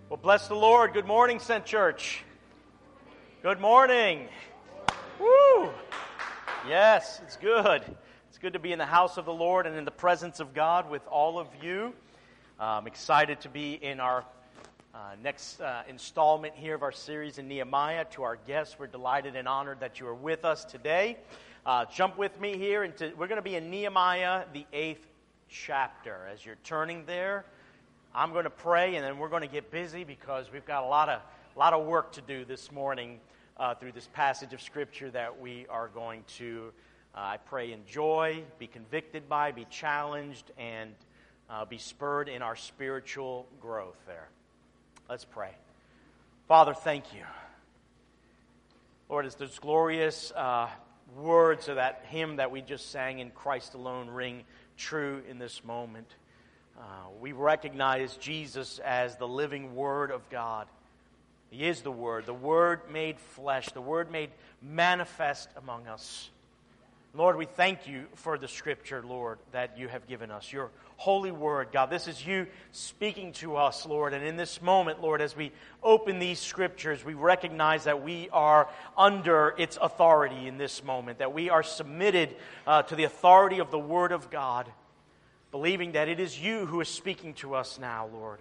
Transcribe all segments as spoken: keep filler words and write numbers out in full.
Well, bless the Lord. Good morning, Sent Church. Good morning. Woo! Yes, it's good. It's good to be in the house of the Lord and in the presence of God with all of you. I'm excited to be in our uh, next uh, installment here of our series in Nehemiah. To our guests, we're delighted and honored that you are with us today. Uh, jump with me here. Into, we're going to be in Nehemiah, the eighth chapter. As you're turning there, I'm going to pray, and then we're going to get busy because we've got a lot of a lot of work to do this morning uh, through this passage of Scripture that we are going to, uh, I pray, enjoy, be convicted by, be challenged, and uh, be spurred in our spiritual growth there. Let's pray. Father, thank you. Lord, as those glorious uh, words of that hymn that we just sang, "In Christ Alone," ring true in this moment. Uh, we recognize Jesus as the living Word of God. He is the Word, the Word made flesh, the Word made manifest among us. Lord, we thank you for the Scripture, Lord, that you have given us, your holy Word. God, this is you speaking to us, Lord, and in this moment, Lord, as we open these Scriptures, we recognize that we are under its authority in this moment, that we are submitted uh, to the authority of the Word of God, believing that it is you who is speaking to us now, Lord.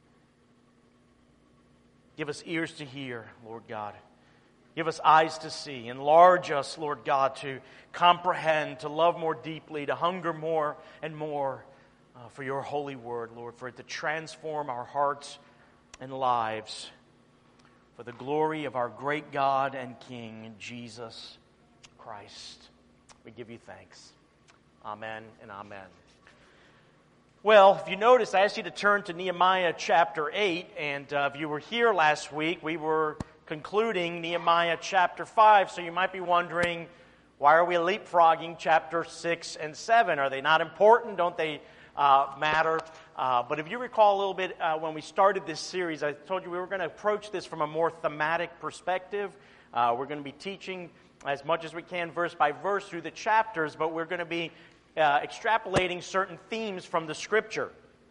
Give us ears to hear, Lord God. Give us eyes to see. Enlarge us, Lord God, to comprehend, to love more deeply, to hunger more and more uh, for your holy word, Lord, for it to transform our hearts and lives for the glory of our great God and King, Jesus Christ. We give you thanks. Amen and amen. Well, if you notice, I asked you to turn to Nehemiah chapter eight, and uh, if you were here last week, we were concluding Nehemiah chapter five, so you might be wondering, why are we leapfrogging chapter six and seven? Are they not important? Don't they uh, matter? Uh, but if you recall a little bit, uh, when we started this series, I told you we were going to approach this from a more thematic perspective. Uh, we're going to be teaching as much as we can, verse by verse, through the chapters, but we're going to be Uh, extrapolating certain themes from the Scripture.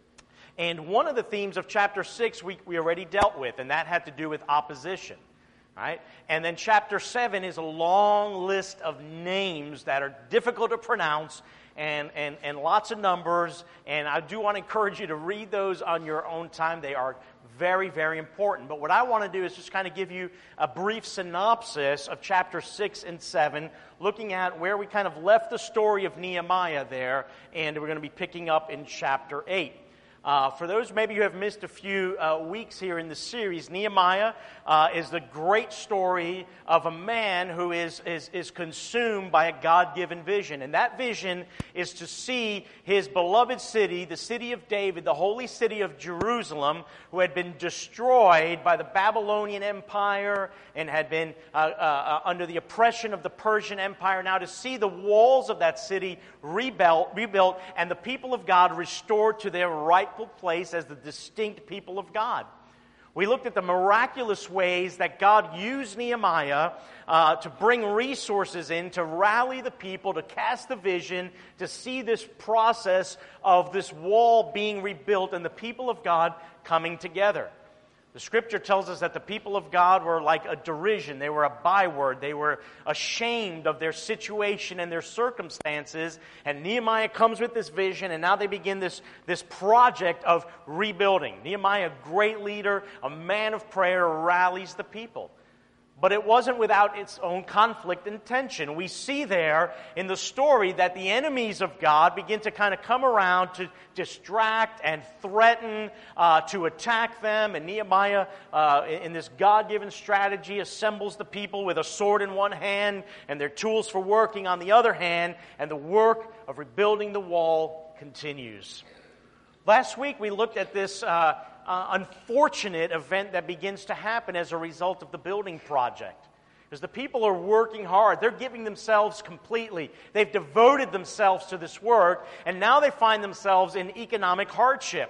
And one of the themes of chapter six we, we already dealt with, and that had to do with opposition. Right? And then chapter seven is a long list of names that are difficult to pronounce and, and, and lots of numbers. And I do want to encourage you to read those on your own time. They are very, very important. But what I want to do is just kind of give you a brief synopsis of chapter six and seven, looking at where we kind of left the story of Nehemiah there, and we're going to be picking up in chapter eight. Uh, for those maybe who have missed a few uh, weeks here in the series, Nehemiah uh, is the great story of a man who is, is, is consumed by a God-given vision. And that vision is to see his beloved city, the city of David, the holy city of Jerusalem, who had been destroyed by the Babylonian Empire and had been uh, uh, under the oppression of the Persian Empire. Now to see the walls of that city rebuilt, rebuilt and the people of God restored to their right place as the distinct people of God. We looked at the miraculous ways that God used Nehemiah uh, to bring resources in, to rally the people, to cast the vision, to see this process of this wall being rebuilt and the people of God coming together. The Scripture tells us that the people of God were like a derision. They were a byword. They were ashamed of their situation and their circumstances. And Nehemiah comes with this vision, and now they begin this, this project of rebuilding. Nehemiah, a great leader, a man of prayer, rallies the people. But it wasn't without its own conflict and tension. We see there in the story that the enemies of God begin to kind of come around to distract and threaten uh, to attack them. And Nehemiah, uh, in this God-given strategy, assembles the people with a sword in one hand and their tools for working on the other hand. And the work of rebuilding the wall continues. Last week we looked at this Uh, Uh, unfortunate event that begins to happen as a result of the building project. Because the people are working hard. They're giving themselves completely. They've devoted themselves to this work, and now they find themselves in economic hardship.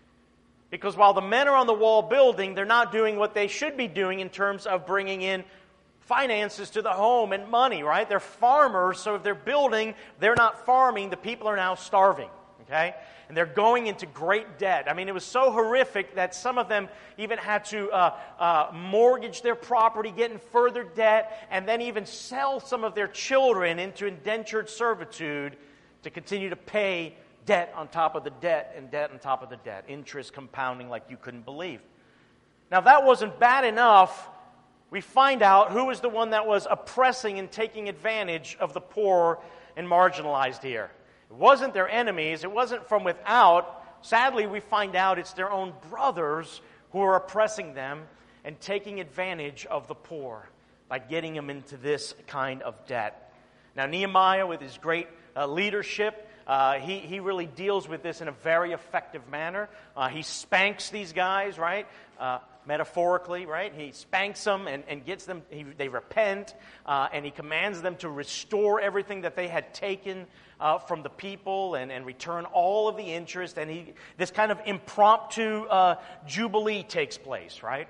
Because while the men are on the wall building, they're not doing what they should be doing in terms of bringing in finances to the home and money, right? They're farmers, so if they're building, they're not farming. The people are now starving. okay? And they're going into great debt. I mean, it was so horrific that some of them even had to uh, uh, mortgage their property, get in further debt, and then even sell some of their children into indentured servitude to continue to pay debt on top of the debt and debt on top of the debt, interest compounding like you couldn't believe. Now, if that wasn't bad enough, we find out who was the one that was oppressing and taking advantage of the poor and marginalized here. It wasn't their enemies. It wasn't from without. Sadly, we find out it's their own brothers who are oppressing them and taking advantage of the poor by getting them into this kind of debt. Now, Nehemiah, with his great uh, leadership, uh, he, he really deals with this in a very effective manner. Uh, he spanks these guys, right? Uh, metaphorically, right? He spanks them and, and gets them, he, they repent, uh, and he commands them to restore everything that they had taken uh, from the people and, and return all of the interest. And he, this kind of impromptu uh, jubilee takes place, right?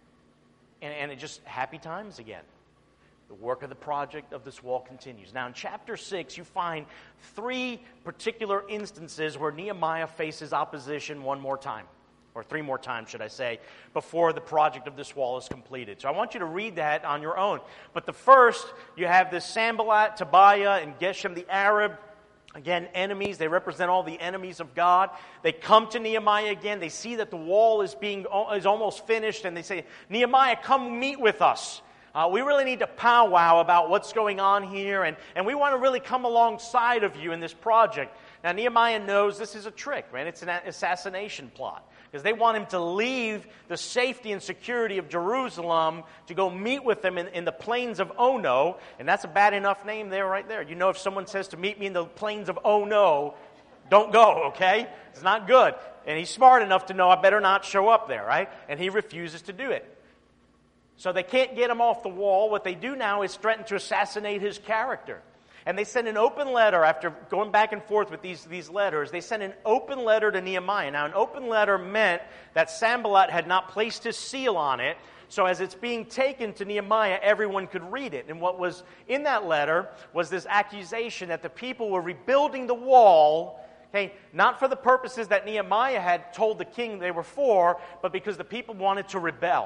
And, and it just happy times again. The work of the project of this wall continues. Now, in chapter six, you find three particular instances where Nehemiah faces opposition one more time. Or three more times, should I say, before the project of this wall is completed. So I want you to read that on your own. But the first, you have this Sanballat, Tobiah, and Geshem the Arab. Again, enemies. They represent all the enemies of God. They come to Nehemiah again. They see that the wall is being is almost finished, and they say, Nehemiah, come meet with us. Uh, we really need to powwow about what's going on here, and, and we want to really come alongside of you in this project. Now, Nehemiah knows this is a trick, right? It's an assassination plot. Because they want him to leave the safety and security of Jerusalem to go meet with them in, in the plains of Ono. And that's a bad enough name there, right there. You know, if someone says to meet me in the plains of Ono, don't go, okay? It's not good. And he's smart enough to know I better not show up there, right? And he refuses to do it. So they can't get him off the wall. What they do now is threaten to assassinate his character. And they send an open letter after going back and forth with these, these letters. They send an open letter to Nehemiah. Now, an open letter meant that Sanballat had not placed his seal on it. So as it's being taken to Nehemiah, everyone could read it. And what was in that letter was this accusation that the people were rebuilding the wall, okay, not for the purposes that Nehemiah had told the king they were for, but because the people wanted to rebel.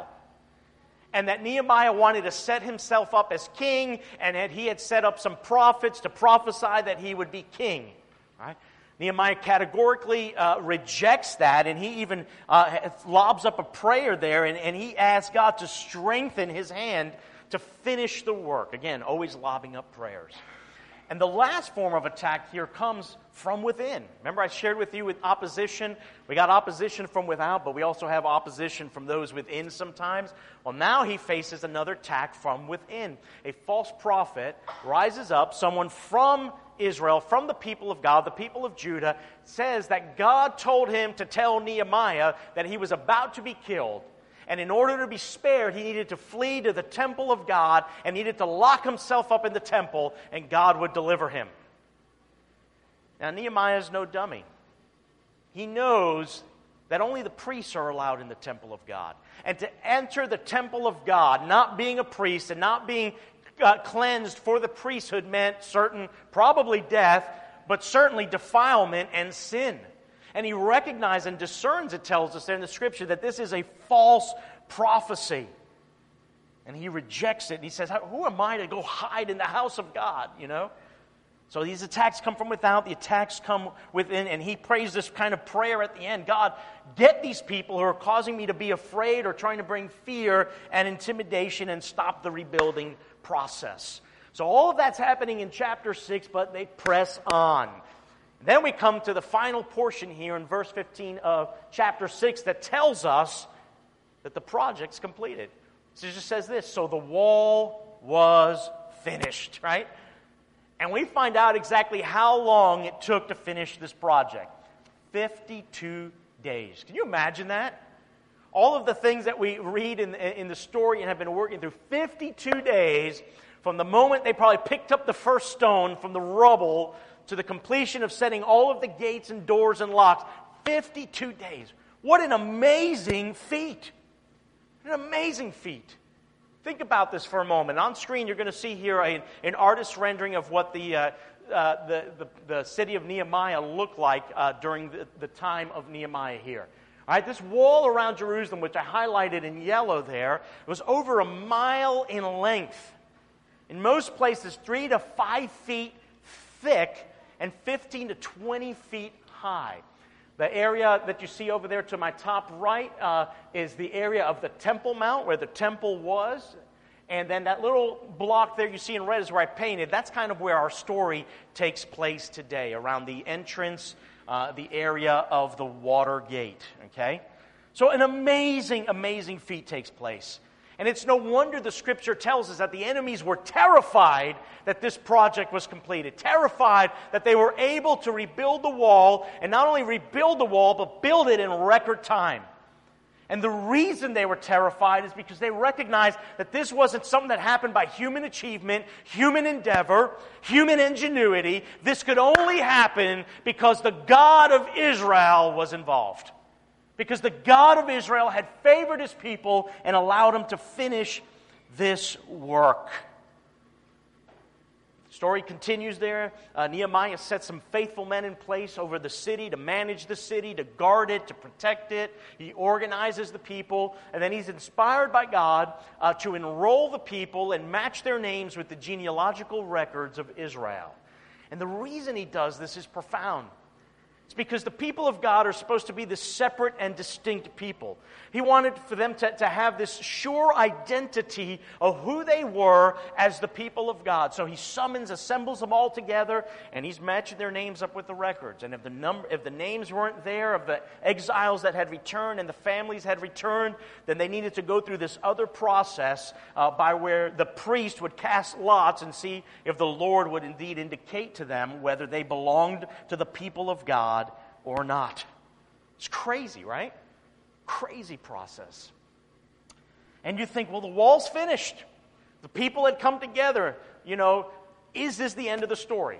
And that Nehemiah wanted to set himself up as king, and that he had set up some prophets to prophesy that he would be king. Right? Nehemiah categorically uh, rejects that, and he even uh, lobs up a prayer there, and, and he asks God to strengthen his hand to finish the work. Again, always lobbing up prayers. And the last form of attack here comes from within. Remember I shared with you with opposition. We got opposition from without, but we also have opposition from those within sometimes. Well, now he faces another attack from within. A false prophet rises up, someone from Israel, from the people of God, the people of Judah, says that God told him to tell Nehemiah that he was about to be killed. And in order to be spared, he needed to flee to the temple of God and needed to lock himself up in the temple, and God would deliver him. Now, Nehemiah is no dummy. He knows that only the priests are allowed in the temple of God. And to enter the temple of God, not being a priest and not being uh, cleansed for the priesthood, meant certain, probably death, but certainly defilement and sin. And he recognizes and discerns, it tells us there in the Scripture, that this is a false prophecy. And he rejects it. And he says, who am I to go hide in the house of God, you know? So these attacks come from without, the attacks come within, and he prays this kind of prayer at the end. God, get these people who are causing me to be afraid or trying to bring fear and intimidation and stop the rebuilding process. So all of that's happening in chapter six, but they press on. Then we come to the final portion here in verse fifteen of chapter six that tells us that the project's completed. So it just says this, so the wall was finished, right? And we find out exactly how long it took to finish this project. fifty-two days. Can you imagine that? All of the things that we read in, in the story and have been working through, fifty-two days from the moment they probably picked up the first stone from the rubble to the completion of setting all of the gates and doors and locks. fifty-two days. What an amazing feat. An amazing feat. Think about this for a moment. On screen, you're going to see here a, an artist's rendering of what the uh, uh, the, the, the city of Nehemiah look like uh, during the, the time of Nehemiah here? All right, this wall around Jerusalem, which I highlighted in yellow there, was over a mile in length. In most places, three to five feet thick and fifteen to twenty feet high. The area that you see over there to my top right uh, is the area of the Temple Mount, where the temple was. And then that little block there you see in red is where I painted. That's kind of where our story takes place today, around the entrance, uh, the area of the Water Gate. Okay? So an amazing, amazing feat takes place. And it's no wonder the Scripture tells us that the enemies were terrified that this project was completed, terrified that they were able to rebuild the wall, and not only rebuild the wall, but build it in record time. And the reason they were terrified is because they recognized that this wasn't something that happened by human achievement, human endeavor, human ingenuity. This could only happen because the God of Israel was involved. Because the God of Israel had favored His people and allowed them to finish this work. The story continues there. Uh, Nehemiah sets some faithful men in place over the city to manage the city, to guard it, to protect it. He organizes the people, and then he's inspired by God uh, to enroll the people and match their names with the genealogical records of Israel. And the reason he does this is profound. It's because the people of God are supposed to be this separate and distinct people. He wanted for them to, to have this sure identity of who they were as the people of God. So he summons, assembles them all together, and he's matching their names up with the records. And if the number, if the names weren't there, of the exiles that had returned and the families had returned, then they needed to go through this other process uh, by where the priest would cast lots and see if the Lord would indeed indicate to them whether they belonged to the people of God or not. It's crazy, right? Crazy process. And you think, well, the wall's finished. The people had come together. You know, is this the end of the story?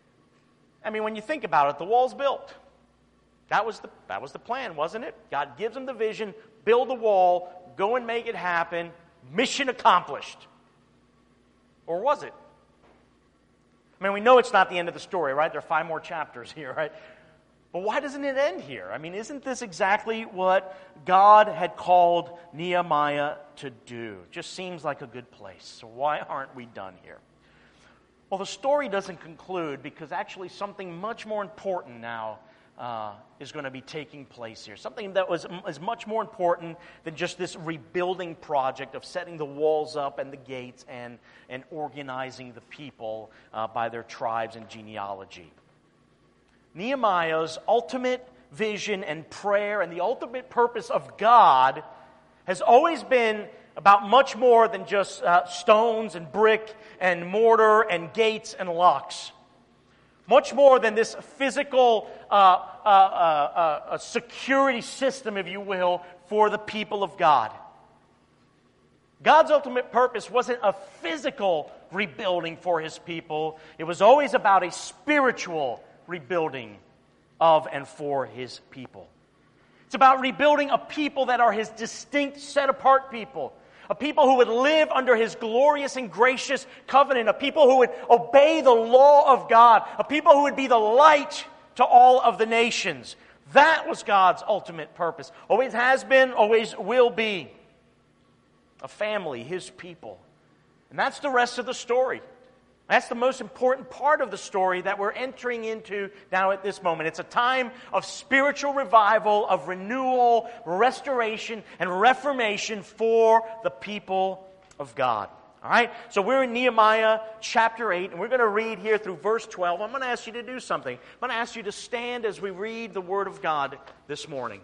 I mean, when you think about it, the wall's built. That was the, that was the plan, wasn't it? God gives them the vision, build the wall, go and make it happen, mission accomplished. Or was it? I mean, we know it's not the end of the story, right? There are five more chapters here, right? But why doesn't it end here? I mean, isn't this exactly what God had called Nehemiah to do? Just seems like a good place. So why aren't we done here? Well, the story doesn't conclude because actually something much more important now uh, is going to be taking place here. Something that was is much more important than just this rebuilding project of setting the walls up and the gates and, and organizing the people uh, by their tribes and genealogy. Nehemiah's ultimate vision and prayer and the ultimate purpose of God has always been about much more than just uh, stones and brick and mortar and gates and locks. Much more than this physical uh, uh, uh, uh, security system, if you will, for the people of God. God's ultimate purpose wasn't a physical rebuilding for His people. It was always about a spiritual rebuilding of and for His people. It's about rebuilding a people that are His distinct, set-apart people. A people who would live under His glorious and gracious covenant. A people who would obey the law of God. A people who would be the light to all of the nations. That was God's ultimate purpose. Always has been, always will be. A family, His people. And that's the rest of the story. That's the most important part of the story that we're entering into now at this moment. It's a time of spiritual revival, of renewal, restoration, and reformation for the people of God. All right? So we're in Nehemiah chapter eight, and we're going to read here through verse twelve. I'm going to ask you to do something. I'm going to ask you to stand as we read the Word of God this morning.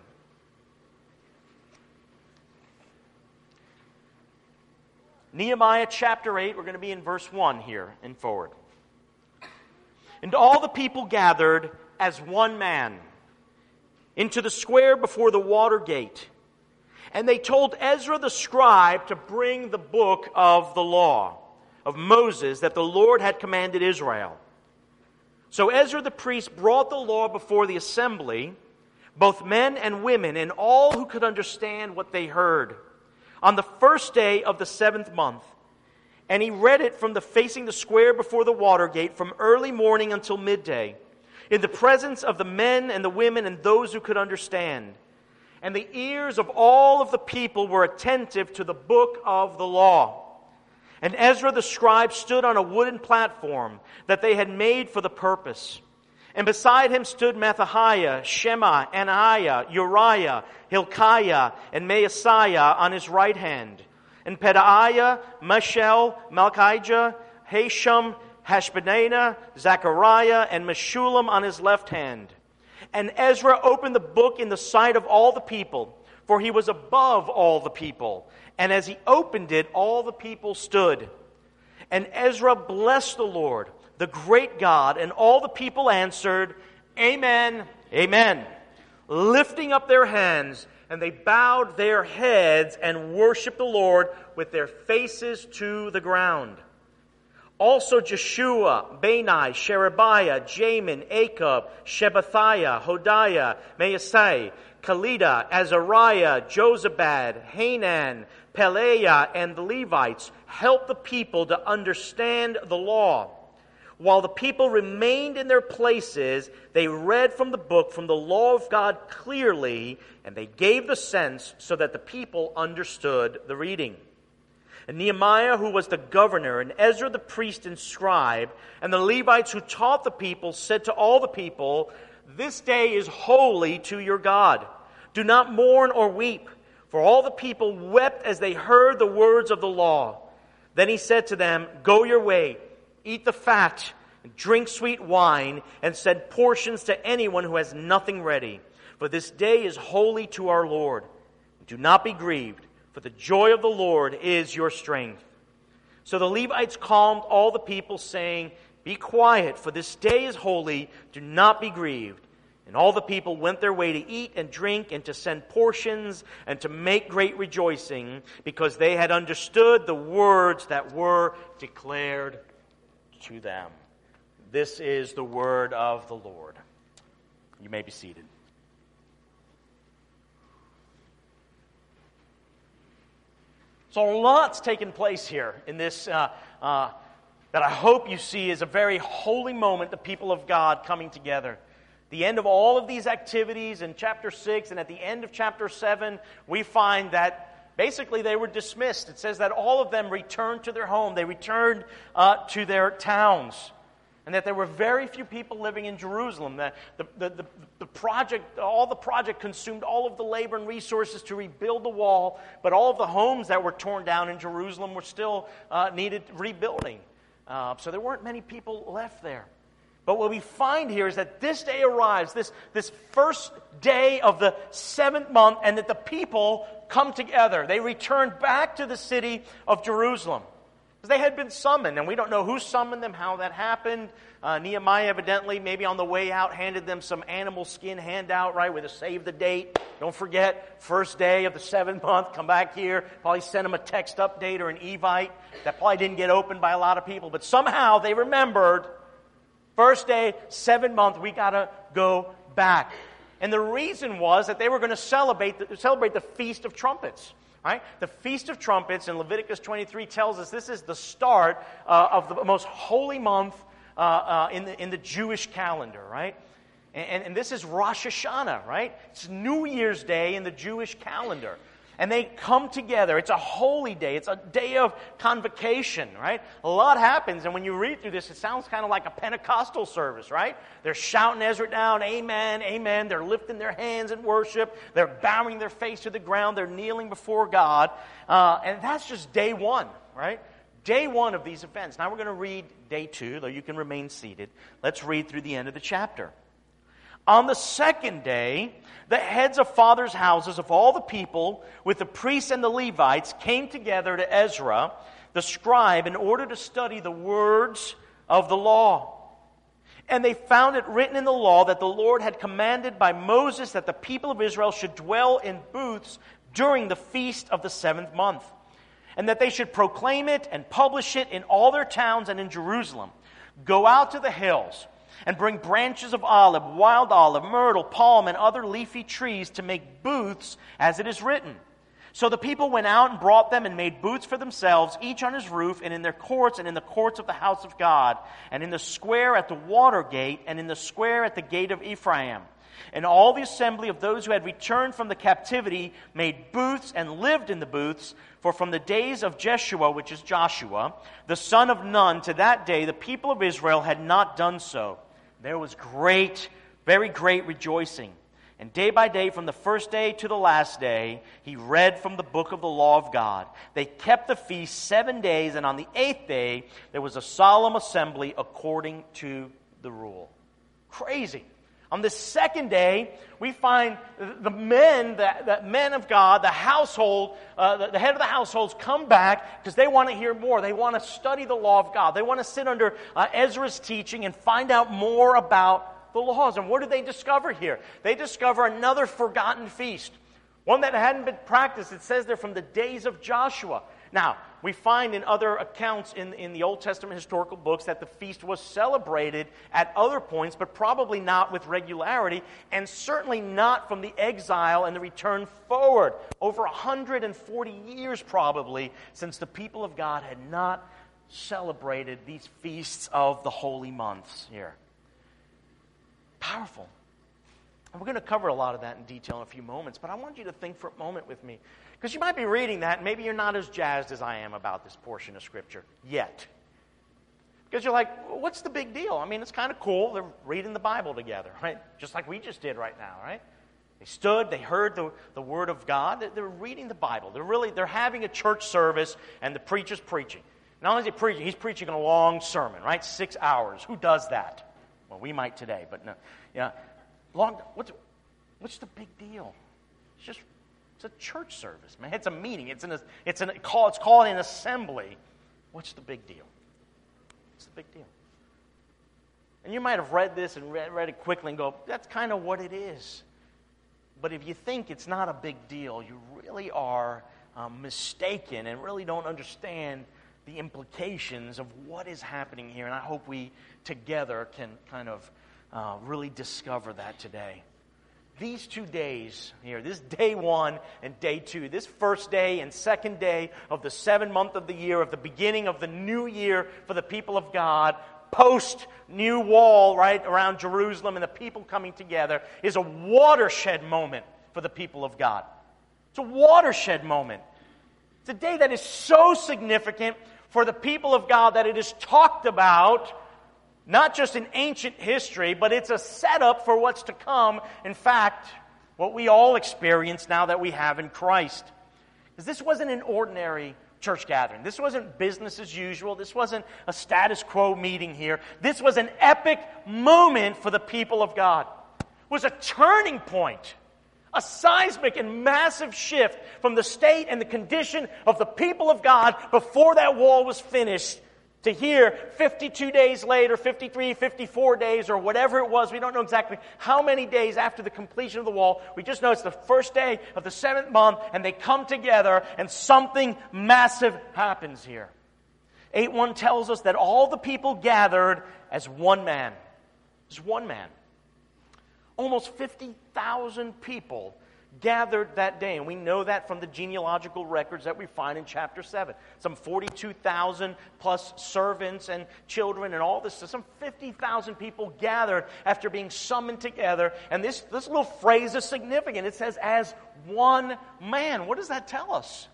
Nehemiah chapter eight, we're going to be in verse one here and forward. And all the people gathered as one man into the square before the water gate. And they told Ezra the scribe to bring the book of the law of Moses that the Lord had commanded Israel. So Ezra the priest brought the law before the assembly, both men and women, and all who could understand what they heard, on the first day of the seventh month. And he read it from the facing the square before the water gate from early morning until midday, in the presence of the men and the women and those who could understand. And the ears of all of the people were attentive to the book of the law. And Ezra the scribe stood on a wooden platform that they had made for the purpose. And beside him stood Matthiah, Shema, Ananiah, Uriah, Hilkiah, and Maaseiah on his right hand. And Pedaiah, Mishael, Malchijah, Hashum, Hashbaddanah, Zechariah, and Meshullam on his left hand. And Ezra opened the book in the sight of all the people, for he was above all the people. And as he opened it, all the people stood. And Ezra blessed the Lord, the great God, and all the people answered, Amen, Amen, lifting up their hands, and they bowed their heads and worshiped the Lord with their faces to the ground. Also Jeshua, Bani, Sherebiah, Jamin, Akab, Shebathiah, Hodiah, Maasei, Kalida, Azariah, Jozabad, Hanan, Pelaiah, and the Levites helped the people to understand the law. While the people remained in their places, they read from the book, from the law of God clearly, and they gave the sense so that the people understood the reading. And Nehemiah, who was the governor, and Ezra the priest and scribe, and the Levites who taught the people, said to all the people, This day is holy to your God. Do not mourn or weep. For all the people wept as they heard the words of the law. Then he said to them, Go your way, eat the fat, and drink sweet wine, and send portions to anyone who has nothing ready. For this day is holy to our Lord. Do not be grieved, for the joy of the Lord is your strength. So the Levites calmed all the people, saying, Be quiet, for this day is holy. Do not be grieved. And all the people went their way to eat and drink and to send portions and to make great rejoicing, because they had understood the words that were declared to them. This is the word of the Lord. You may be seated. So a lot's taken place here in this uh, uh, that I hope you see is a very holy moment, the people of God coming together. The end of all of these activities in chapter six, and at the end of chapter seven, we find that basically they were dismissed. It says that all of them returned to their home. They returned uh, to their towns. And that there were very few people living in Jerusalem. The, the, the, the, the project, all the project consumed all of the labor and resources to rebuild the wall, but all of the homes that were torn down in Jerusalem were still uh, needed rebuilding. Uh, so there weren't many people left there. But what we find here is that this day arrives, this, this first day of the seventh month, and that the people come together. They return back to the city of Jerusalem. They had been summoned, and we don't know who summoned them, how that happened. Uh, Nehemiah evidently, maybe on the way out, handed them some animal skin handout, right, with a save the date. Don't forget, first day of the seventh month, come back here. Probably sent them a text update or an Evite. That probably didn't get opened by a lot of people, but somehow they remembered, first day, seventh month, we got to go back. And the reason was that they were going to celebrate the, celebrate the Feast of Trumpets. Right? The Feast of Trumpets in Leviticus twenty-three tells us this is the start uh, of the most holy month uh, uh, in the in the Jewish calendar, right? And, and this is Rosh Hashanah, right? It's New Year's Day in the Jewish calendar. And they come together. It's a holy day. It's a day of convocation, right? A lot happens, and when you read through this, it sounds kind of like a Pentecostal service, right? They're shouting Ezra down, amen, amen. They're lifting their hands in worship. They're bowing their face to the ground. They're kneeling before God. Uh, and that's just day one, right? Day one of these events. Now we're going to read day two, though you can remain seated. Let's read through the end of the chapter. On the second day, the heads of fathers' houses of all the people, with the priests and the Levites, came together to Ezra, the scribe, in order to study the words of the law. And they found it written in the law that the Lord had commanded by Moses that the people of Israel should dwell in booths during the feast of the seventh month, and that they should proclaim it and publish it in all their towns and in Jerusalem. Go out to the hills and bring branches of olive, wild olive, myrtle, palm, and other leafy trees to make booths, as it is written. So the people went out and brought them and made booths for themselves, each on his roof, and in their courts, and in the courts of the house of God, and in the square at the water gate, and in the square at the gate of Ephraim. And all the assembly of those who had returned from the captivity made booths and lived in the booths, for from the days of Jeshua, which is Joshua, the son of Nun, to that day the people of Israel had not done so. There was great, very great rejoicing. And day by day, from the first day to the last day, he read from the book of the law of God. They kept the feast seven days, and on the eighth day, there was a solemn assembly according to the rule. Crazy. On the second day, we find the men, the, the men of God, the household, uh, the, the head of the households come back because they want to hear more. They want to study the law of God. They want to sit under uh, Ezra's teaching and find out more about the laws. And what do they discover here? They discover another forgotten feast, one that hadn't been practiced. It says there from the days of Joshua. Now, we find in other accounts in, in the Old Testament historical books that the feast was celebrated at other points, but probably not with regularity, and certainly not from the exile and the return forward. Over one hundred forty years probably since the people of God had not celebrated these feasts of the holy months here. Powerful. And we're going to cover a lot of that in detail in a few moments, but I want you to think for a moment with me. Because you might be reading that, and maybe you're not as jazzed as I am about this portion of Scripture yet. Because you're like, what's the big deal? I mean, it's kind of cool. They're reading the Bible together, right? Just like we just did right now, right? They stood, they heard the, the Word of God. They're reading the Bible. They're really, they're having a church service, and the preacher's preaching. Not only is he preaching, he's preaching a long sermon, right? Six hours. Who does that? Well, we might today, but no. Yeah, long. What's what's the big deal? It's just it's a church service, man. It's a meeting. It's an it's an call. It's called an assembly. What's the big deal? What's the big deal? And you might have read this and read, read it quickly and go, that's kind of what it is. But if you think it's not a big deal, you really are um, mistaken and really don't understand the implications of what is happening here. And I hope we together can kind of uh, really discover that today. These two days here, this day one and day two, this first day and second day of the seventh month of the year, of the beginning of the new year for the people of God, post new wall right around Jerusalem and the people coming together, is a watershed moment for the people of God. It's a watershed moment. It's a day that is so significant for the people of God that it is talked about, not just in ancient history, but it's a setup for what's to come. In fact, what we all experience now that we have in Christ. Because this wasn't an ordinary church gathering. This wasn't business as usual. This wasn't a status quo meeting here. This was an epic moment for the people of God. It was a turning point. A seismic and massive shift from the state and the condition of the people of God before that wall was finished to here fifty-two days later, fifty-three, fifty-four days, or whatever it was. We don't know exactly how many days after the completion of the wall. We just know it's the first day of the seventh month, and they come together, and something massive happens here. eight one tells us that all the people gathered as one man. As one man. Almost fifty thousand people gathered that day, and we know that from the genealogical records that we find in chapter seven. Some forty-two thousand plus servants and children and all this. So some fifty thousand people gathered after being summoned together. And this, this little phrase is significant. It says, as one man. What does that tell us?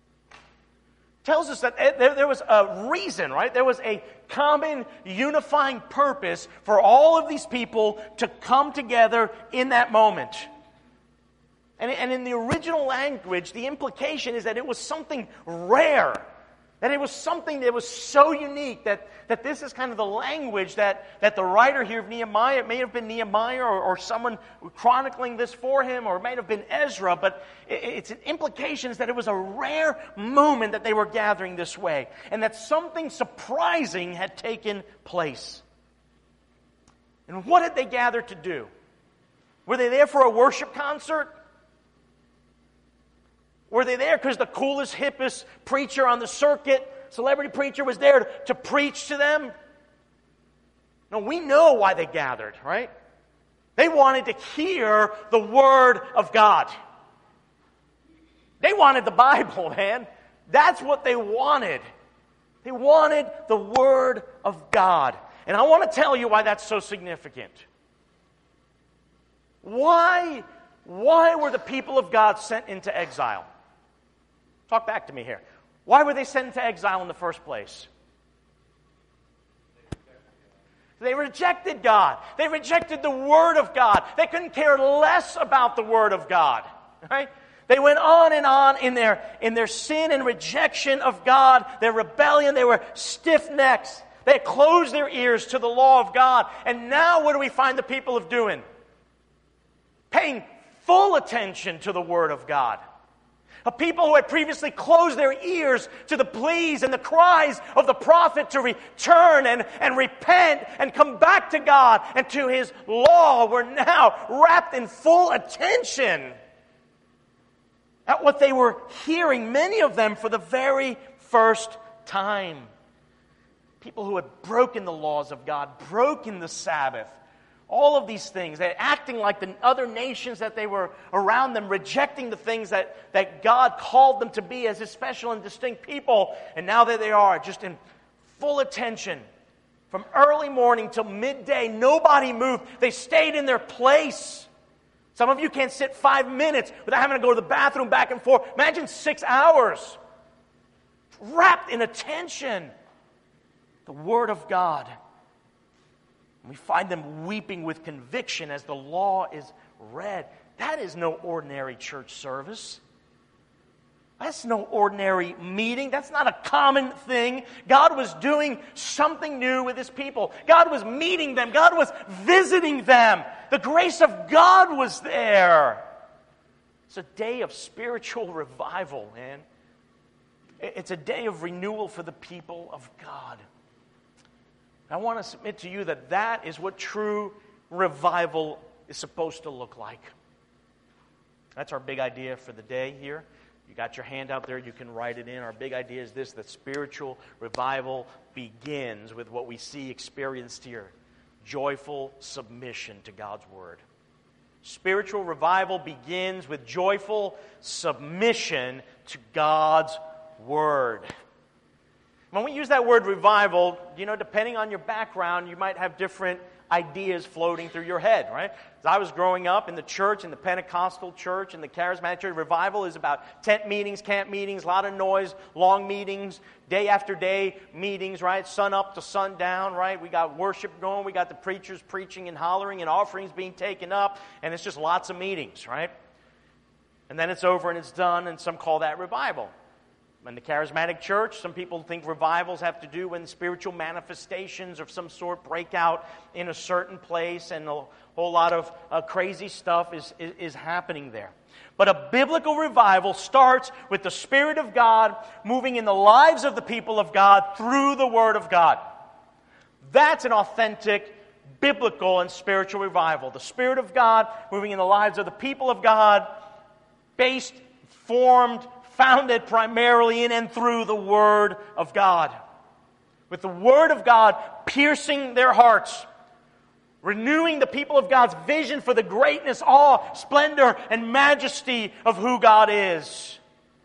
Tells us that there, there was a reason, right? There was a common unifying purpose for all of these people to come together in that moment. And, and in the original language, the implication is that it was something rare. That it was something that was so unique that, that this is kind of the language that, that the writer here of Nehemiah, it may have been Nehemiah or, or someone chronicling this for him, or it may have been Ezra, but it, its implication is that it was a rare moment that they were gathering this way, and that something surprising had taken place. And what had they gathered to do? Were they there for a worship concert? Were they there because the coolest, hippest preacher on the circuit, celebrity preacher, was there to, to preach to them? No, we know why they gathered, right? They wanted to hear the Word of God. They wanted the Bible, man. That's what they wanted. They wanted the Word of God. And I want to tell you why that's so significant. Why, why were the people of God sent into exile? Talk back to me here. Why were they sent into exile in the first place? They rejected God. They rejected the Word of God. They couldn't care less about the Word of God. Right? They went on and on in their, in their sin and rejection of God, their rebellion. They were stiff-necks. They had closed their ears to the law of God. And now what do we find the people of doing? Paying full attention to the Word of God. A people who had previously closed their ears to the pleas and the cries of the prophet to return and, and repent and come back to God and to His law were now wrapped in full attention at what they were hearing, many of them for the very first time. People who had broken the laws of God, broken the Sabbath, all of these things. They're acting like the other nations that they were around them, rejecting the things that, that God called them to be as His special and distinct people. And now there they are, just in full attention. From early morning till midday, nobody moved. They stayed in their place. Some of you can't sit five minutes without having to go to the bathroom back and forth. Imagine six hours. Wrapped in attention. The Word of God. We find them weeping with conviction as the law is read. That is no ordinary church service. That's no ordinary meeting. That's not a common thing. God was doing something new with His people. God was meeting them. God was visiting them. The grace of God was there. It's a day of spiritual revival, man. It's a day of renewal for the people of God. I want to submit to you that that is what true revival is supposed to look like. That's our big idea for the day here. You got your hand out there, you can write it in. Our big idea is this, that spiritual revival begins with what we see experienced here. Joyful submission to God's Word. Spiritual revival begins with joyful submission to God's Word. When we use that word revival, you know, depending on your background, you might have different ideas floating through your head, right? As I was growing up in the church, in the Pentecostal church, in the charismatic church, revival is about tent meetings, camp meetings, a lot of noise, long meetings, day after day meetings, right? Sun up to sun down, right? We got worship going, we got the preachers preaching and hollering and offerings being taken up, and it's just lots of meetings, right? And then it's over and it's done, and some call that revival. In the charismatic church, some people think revivals have to do when spiritual manifestations of some sort break out in a certain place, and a whole lot of uh, crazy stuff is, is, is happening there. But a biblical revival starts with the Spirit of God moving in the lives of the people of God through the Word of God. That's an authentic, biblical, and spiritual revival. The Spirit of God moving in the lives of the people of God, based, formed, founded primarily in and through the Word of God. With the Word of God piercing their hearts, renewing the people of God's vision for the greatness, awe, splendor, and majesty of who God is.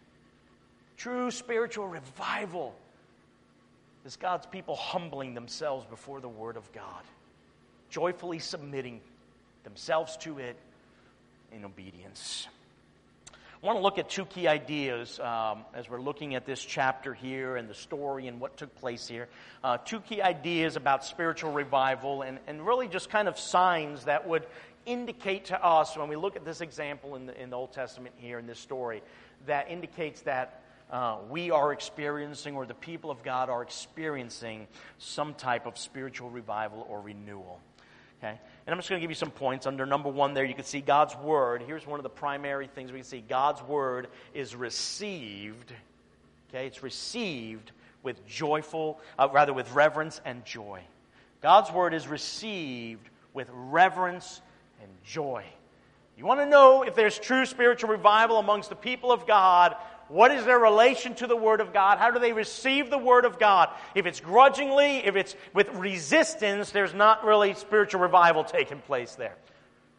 True spiritual revival is God's people humbling themselves before the Word of God, joyfully submitting themselves to it in obedience. I want to look at two key ideas um, as we're looking at this chapter here and the story and what took place here. Uh, two key ideas about spiritual revival and, and really just kind of signs that would indicate to us when we look at this example in the, in the Old Testament here in this story that indicates that uh, we are experiencing, or the people of God are experiencing, some type of spiritual revival or renewal. Okay? And I'm just going to give you some points. Under number one there, you can see God's Word. Here's one of the primary things we can see. God's Word is received. Okay, it's received with joyful, uh, rather with reverence and joy. God's Word is received with reverence and joy. You want to know if there's true spiritual revival amongst the people of God? What is their relation to the Word of God? How do they receive the Word of God? If it's grudgingly, if it's with resistance, there's not really spiritual revival taking place there.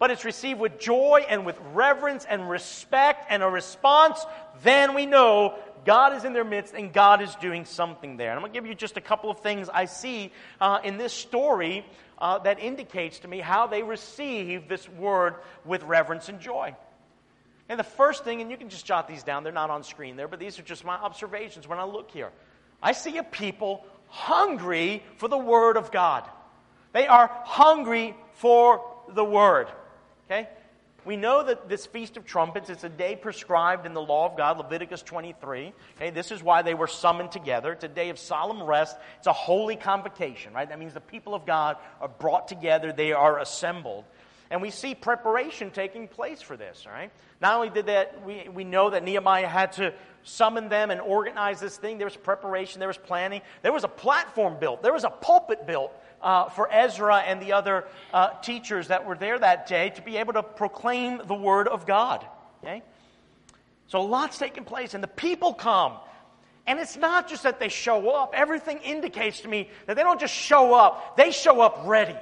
but it's received with joy and with reverence and respect and a response, then we know God is in their midst and God is doing something there. And I'm going to give you just a couple of things I see uh, in this story uh, that indicates to me how they receive this word with reverence and joy. And the first thing, and you can just jot these down, they're not on screen there, but these are just my observations when I look here. I see a people hungry for the Word of God. They are hungry for the Word. Okay? We know that this Feast of Trumpets is a day prescribed in the law of God, Leviticus twenty-three. Okay? This is why they were summoned together. It's a day of solemn rest. It's a holy convocation, right? That means the people of God are brought together. They are assembled. And we see preparation taking place for this, all right? Not only did that, we, we know that Nehemiah had to summon them and organize this thing. There was preparation, there was planning. There was a platform built. There was a pulpit built uh, for Ezra and the other uh, teachers that were there that day to be able to proclaim the Word of God, okay? So lots taking place, and the people come. And it's not just that they show up. Everything indicates to me that they don't just show up. They show up ready.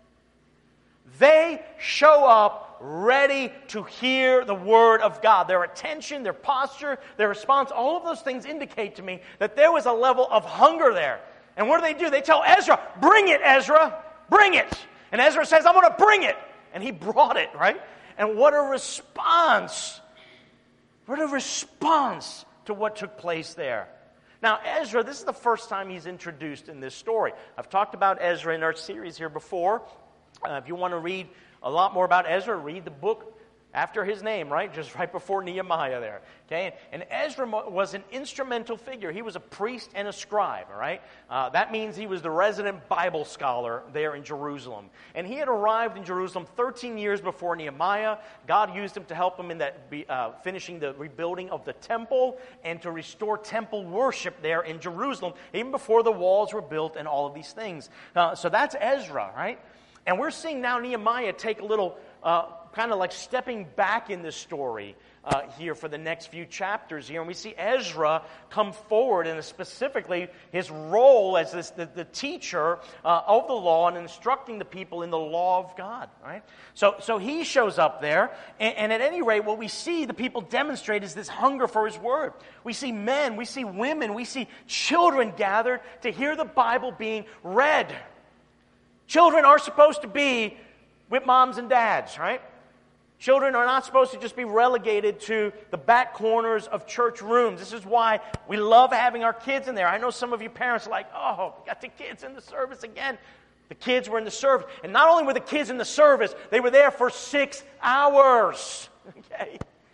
They show up ready to hear the Word of God. Their attention, their posture, their response, all of those things indicate to me that there was a level of hunger there. And what do they do? They tell Ezra, bring it, Ezra, bring it. And Ezra says, I'm going to bring it. And he brought it, right? And what a response. What a response to what took place there. Now, Ezra, this is the first time he's introduced in this story. I've talked about Ezra in our series here before. Uh, if you want to read a lot more about Ezra, read the book after his name, right? Just right before Nehemiah there. Okay? And Ezra was an instrumental figure. He was a priest and a scribe, all right? Uh, that means he was the resident Bible scholar there in Jerusalem. And he had arrived in Jerusalem thirteen years before Nehemiah. God used him to help him in that uh, finishing the rebuilding of the temple and to restore temple worship there in Jerusalem, even before the walls were built and all of these things. Uh, so that's Ezra, right? And we're seeing now Nehemiah take a little, uh, kind of like stepping back in this story uh, here for the next few chapters here. And we see Ezra come forward, and specifically his role as this, the, the teacher uh, of the law and instructing the people in the law of God. Right? So, so he shows up there, and, and at any rate, what we see the people demonstrate is this hunger for His Word. We see men, we see women, we see children gathered to hear the Bible being read. Children are supposed to be with moms and dads, right? Children are not supposed to just be relegated to the back corners of church rooms. This is why we love having our kids in there. I know some of you parents are like, oh, we got the kids in the service again. The kids were in the service. And not only were the kids in the service, they were there for six hours. Okay?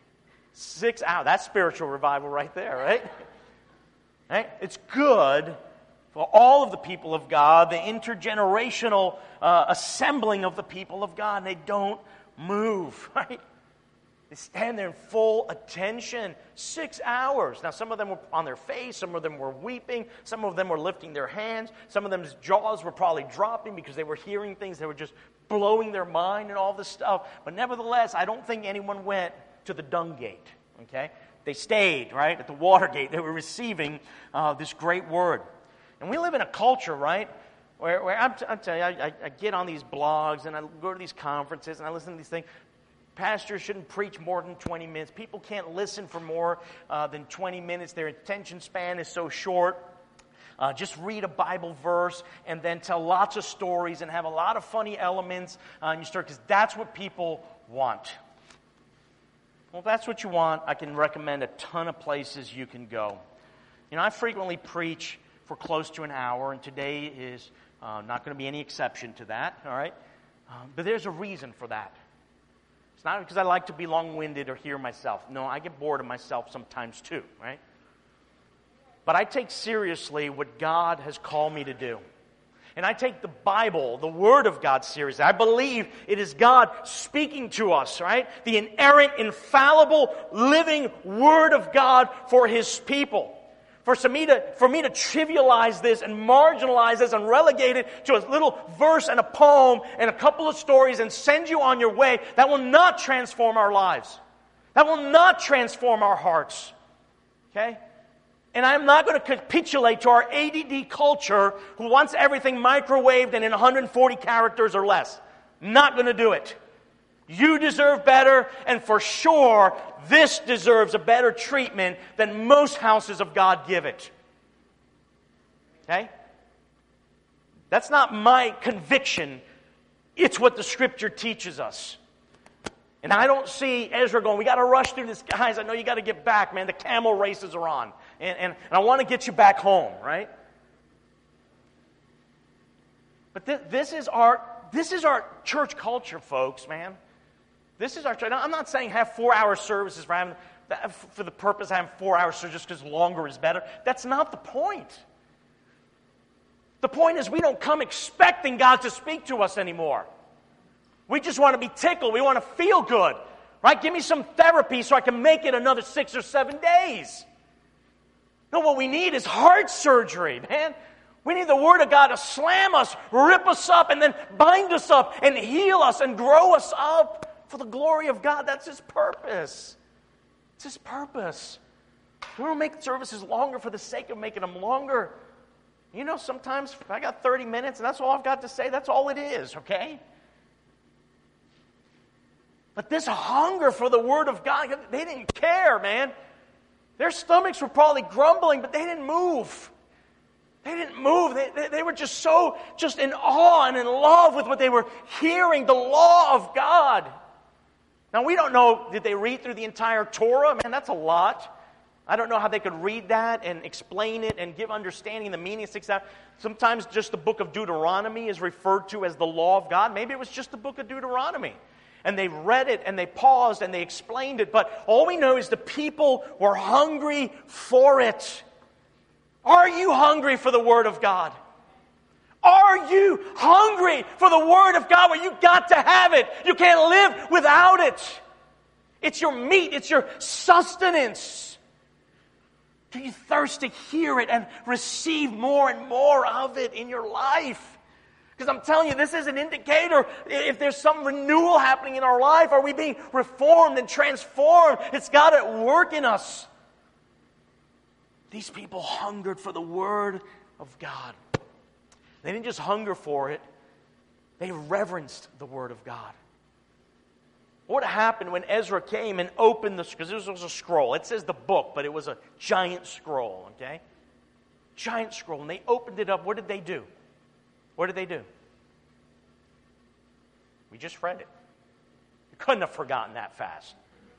Six hours. That's spiritual revival right there, right? Right? It's good for all of the people of God, the intergenerational uh, assembling of the people of God, and they don't move, right? They stand there in full attention. Six hours. Now, some of them were on their face. Some of them were weeping. Some of them were lifting their hands. Some of them's jaws were probably dropping because they were hearing things that were just blowing their mind and all this stuff. But nevertheless, I don't think anyone went to the dung gate, okay? They stayed, right, at the water gate. They were receiving uh, this great word. And we live in a culture, right, where, where I'm, t- I'm telling you, I, I get on these blogs and I go to these conferences and I listen to these things. Pastors shouldn't preach more than twenty minutes. People can't listen for more uh, than twenty minutes. Their attention span is so short. Uh, just read a Bible verse and then tell lots of stories and have a lot of funny elements. Uh, and you start, because that's what people want. Well, if that's what you want, I can recommend a ton of places you can go. You know, I frequently preach for close to an hour, and today is uh, not going to be any exception to that, all right? Um, but there's a reason for that. It's not because I like to be long-winded or hear myself. No, I get bored of myself sometimes too, right? But I take seriously what God has called me to do. And I take the Bible, the Word of God, seriously. I believe it is God speaking to us, right? The inerrant, infallible, living Word of God for His people. For me, to, for me to trivialize this and marginalize this and relegate it to a little verse and a poem and a couple of stories and send you on your way, that will not transform our lives. That will not transform our hearts. Okay? And I'm not going to capitulate to our A D D culture who wants everything microwaved and in one hundred forty characters or less. Not going to do it. You deserve better, and for sure, this deserves a better treatment than most houses of God give it. Okay? That's not my conviction. It's what the Scripture teaches us. And I don't see Ezra going, we got to rush through this. Guys, I know you got to get back, man. The camel races are on. And, and, and I want to get you back home, right? But th- this is our this is our church culture, folks, man. This is our church. I'm not saying have four-hour services for, having, for the purpose of having four hours just because longer is better. That's not the point. The point is we don't come expecting God to speak to us anymore. We just want to be tickled. We want to feel good. Right? Give me some therapy so I can make it another six or seven days. No, what we need is heart surgery, man. We need the Word of God to slam us, rip us up, and then bind us up and heal us and grow us up for the glory of God. That's His purpose. It's His purpose. We don't make services longer for the sake of making them longer. You know, sometimes if I got thirty minutes and that's all I've got to say, that's all it is, okay? But this hunger for the Word of God, they didn't care, man. Their stomachs were probably grumbling, but they didn't move. They didn't move. They, they, they were just so just in awe and in love with what they were hearing, the law of God. Now, we don't know, did they read through the entire Torah? Man, that's a lot. I don't know how they could read that and explain it and give understanding the meaning of six hours. Sometimes just the book of Deuteronomy is referred to as the law of God. Maybe it was just the book of Deuteronomy. And they read it and they paused and they explained it. But all we know is the people were hungry for it. Are you hungry for the Word of God? Are you hungry for the Word of God? Well, you got to have it. You can't live without it. It's your meat. It's your sustenance. Do you thirst to hear it and receive more and more of it in your life? Because I'm telling you, this is an indicator if there's some renewal happening in our life. Are we being reformed and transformed? It's God at work in us. These people hungered for the Word of God. They didn't just hunger for it. They reverenced the Word of God. What happened when Ezra came and opened the, because this was a scroll. It says the book, but it was a giant scroll, okay? Giant scroll. And they opened it up. What did they do? What did they do? We just read it. You couldn't have forgotten that fast.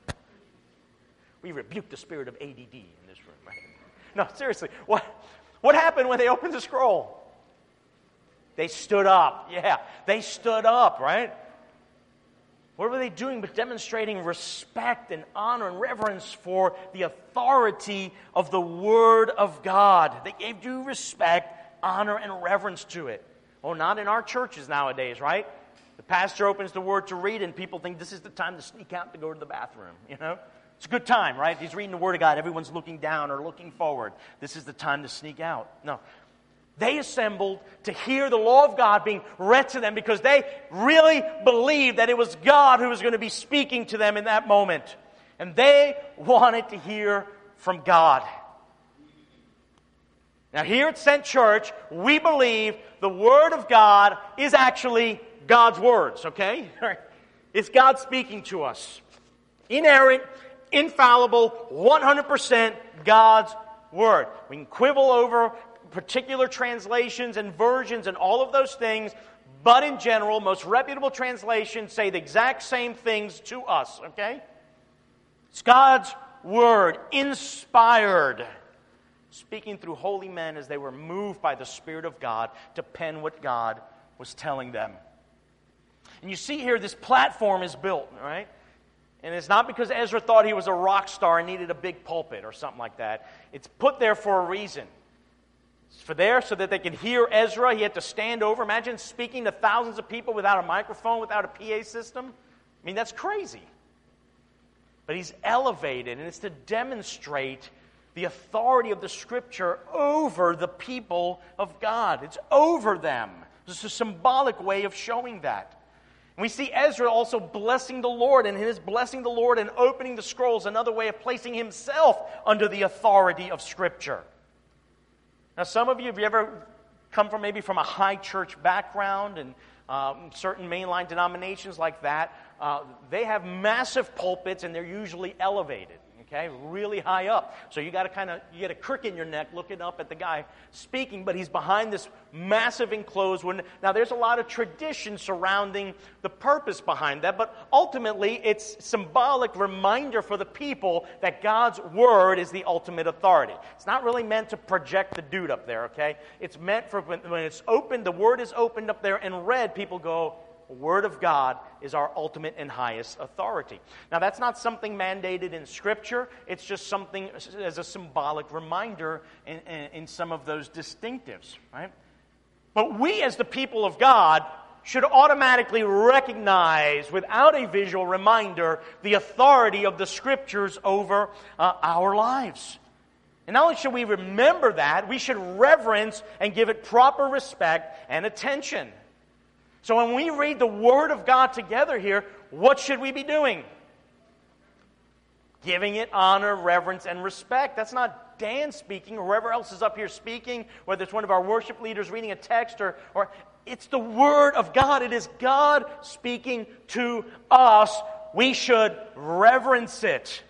We rebuked the spirit of A D D in this room, right? No, seriously. What, what happened when they opened the scroll? They stood up. Yeah, they stood up, right? What were they doing but demonstrating respect and honor and reverence for the authority of the Word of God? They gave due respect, honor, and reverence to it. Oh, not in our churches nowadays, right? The pastor opens the Word to read, and people think this is the time to sneak out to go to the bathroom, you know? It's a good time, right? He's reading the Word of God. Everyone's looking down or looking forward. This is the time to sneak out. No. They assembled to hear the law of God being read to them because they really believed that it was God who was going to be speaking to them in that moment. And they wanted to hear from God. Now here at Sent Church, we believe the Word of God is actually God's words, okay? It's God speaking to us. Inerrant, infallible, one hundred percent God's Word. We can quibble over particular translations and versions and all of those things, but in general, most reputable translations say the exact same things to us, okay? It's God's Word, inspired, speaking through holy men as they were moved by the Spirit of God to pen what God was telling them. And you see here, this platform is built, right? And it's not because Ezra thought he was a rock star and needed a big pulpit or something like that. It's put there for a reason. It's for there so that they could hear Ezra. He had to stand over. Imagine speaking to thousands of people without a microphone, without a P A system. I mean, that's crazy. But he's elevated, and it's to demonstrate the authority of the Scripture over the people of God. It's over them. This is a symbolic way of showing that. And we see Ezra also blessing the Lord, and in his blessing the Lord and opening the scrolls, another way of placing himself under the authority of Scripture. Now, some of you, have you ever come from maybe from a high church background and um, certain mainline denominations like that, uh, they have massive pulpits, and they're usually elevated. Okay, really high up. So you got to kind of, you get a crick in your neck looking up at the guy speaking, but he's behind this massive enclosed window. Now, there's a lot of tradition surrounding the purpose behind that, but ultimately, it's symbolic reminder for the people that God's word is the ultimate authority. It's not really meant to project the dude up there, okay? It's meant for when, when it's opened, the word is opened up there and read, people go, the Word of God is our ultimate and highest authority. Now, that's not something mandated in Scripture. It's just something as a symbolic reminder in, in, in some of those distinctives, right? But we, as the people of God, should automatically recognize, without a visual reminder, the authority of the Scriptures over uh, our lives. And not only should we remember that, we should reverence and give it proper respect and attention. So when we read the Word of God together here, what should we be doing? Giving it honor, reverence, and respect. That's not Dan speaking or whoever else is up here speaking, whether it's one of our worship leaders reading a text or, or it's the Word of God. It is God speaking to us. We should reverence it.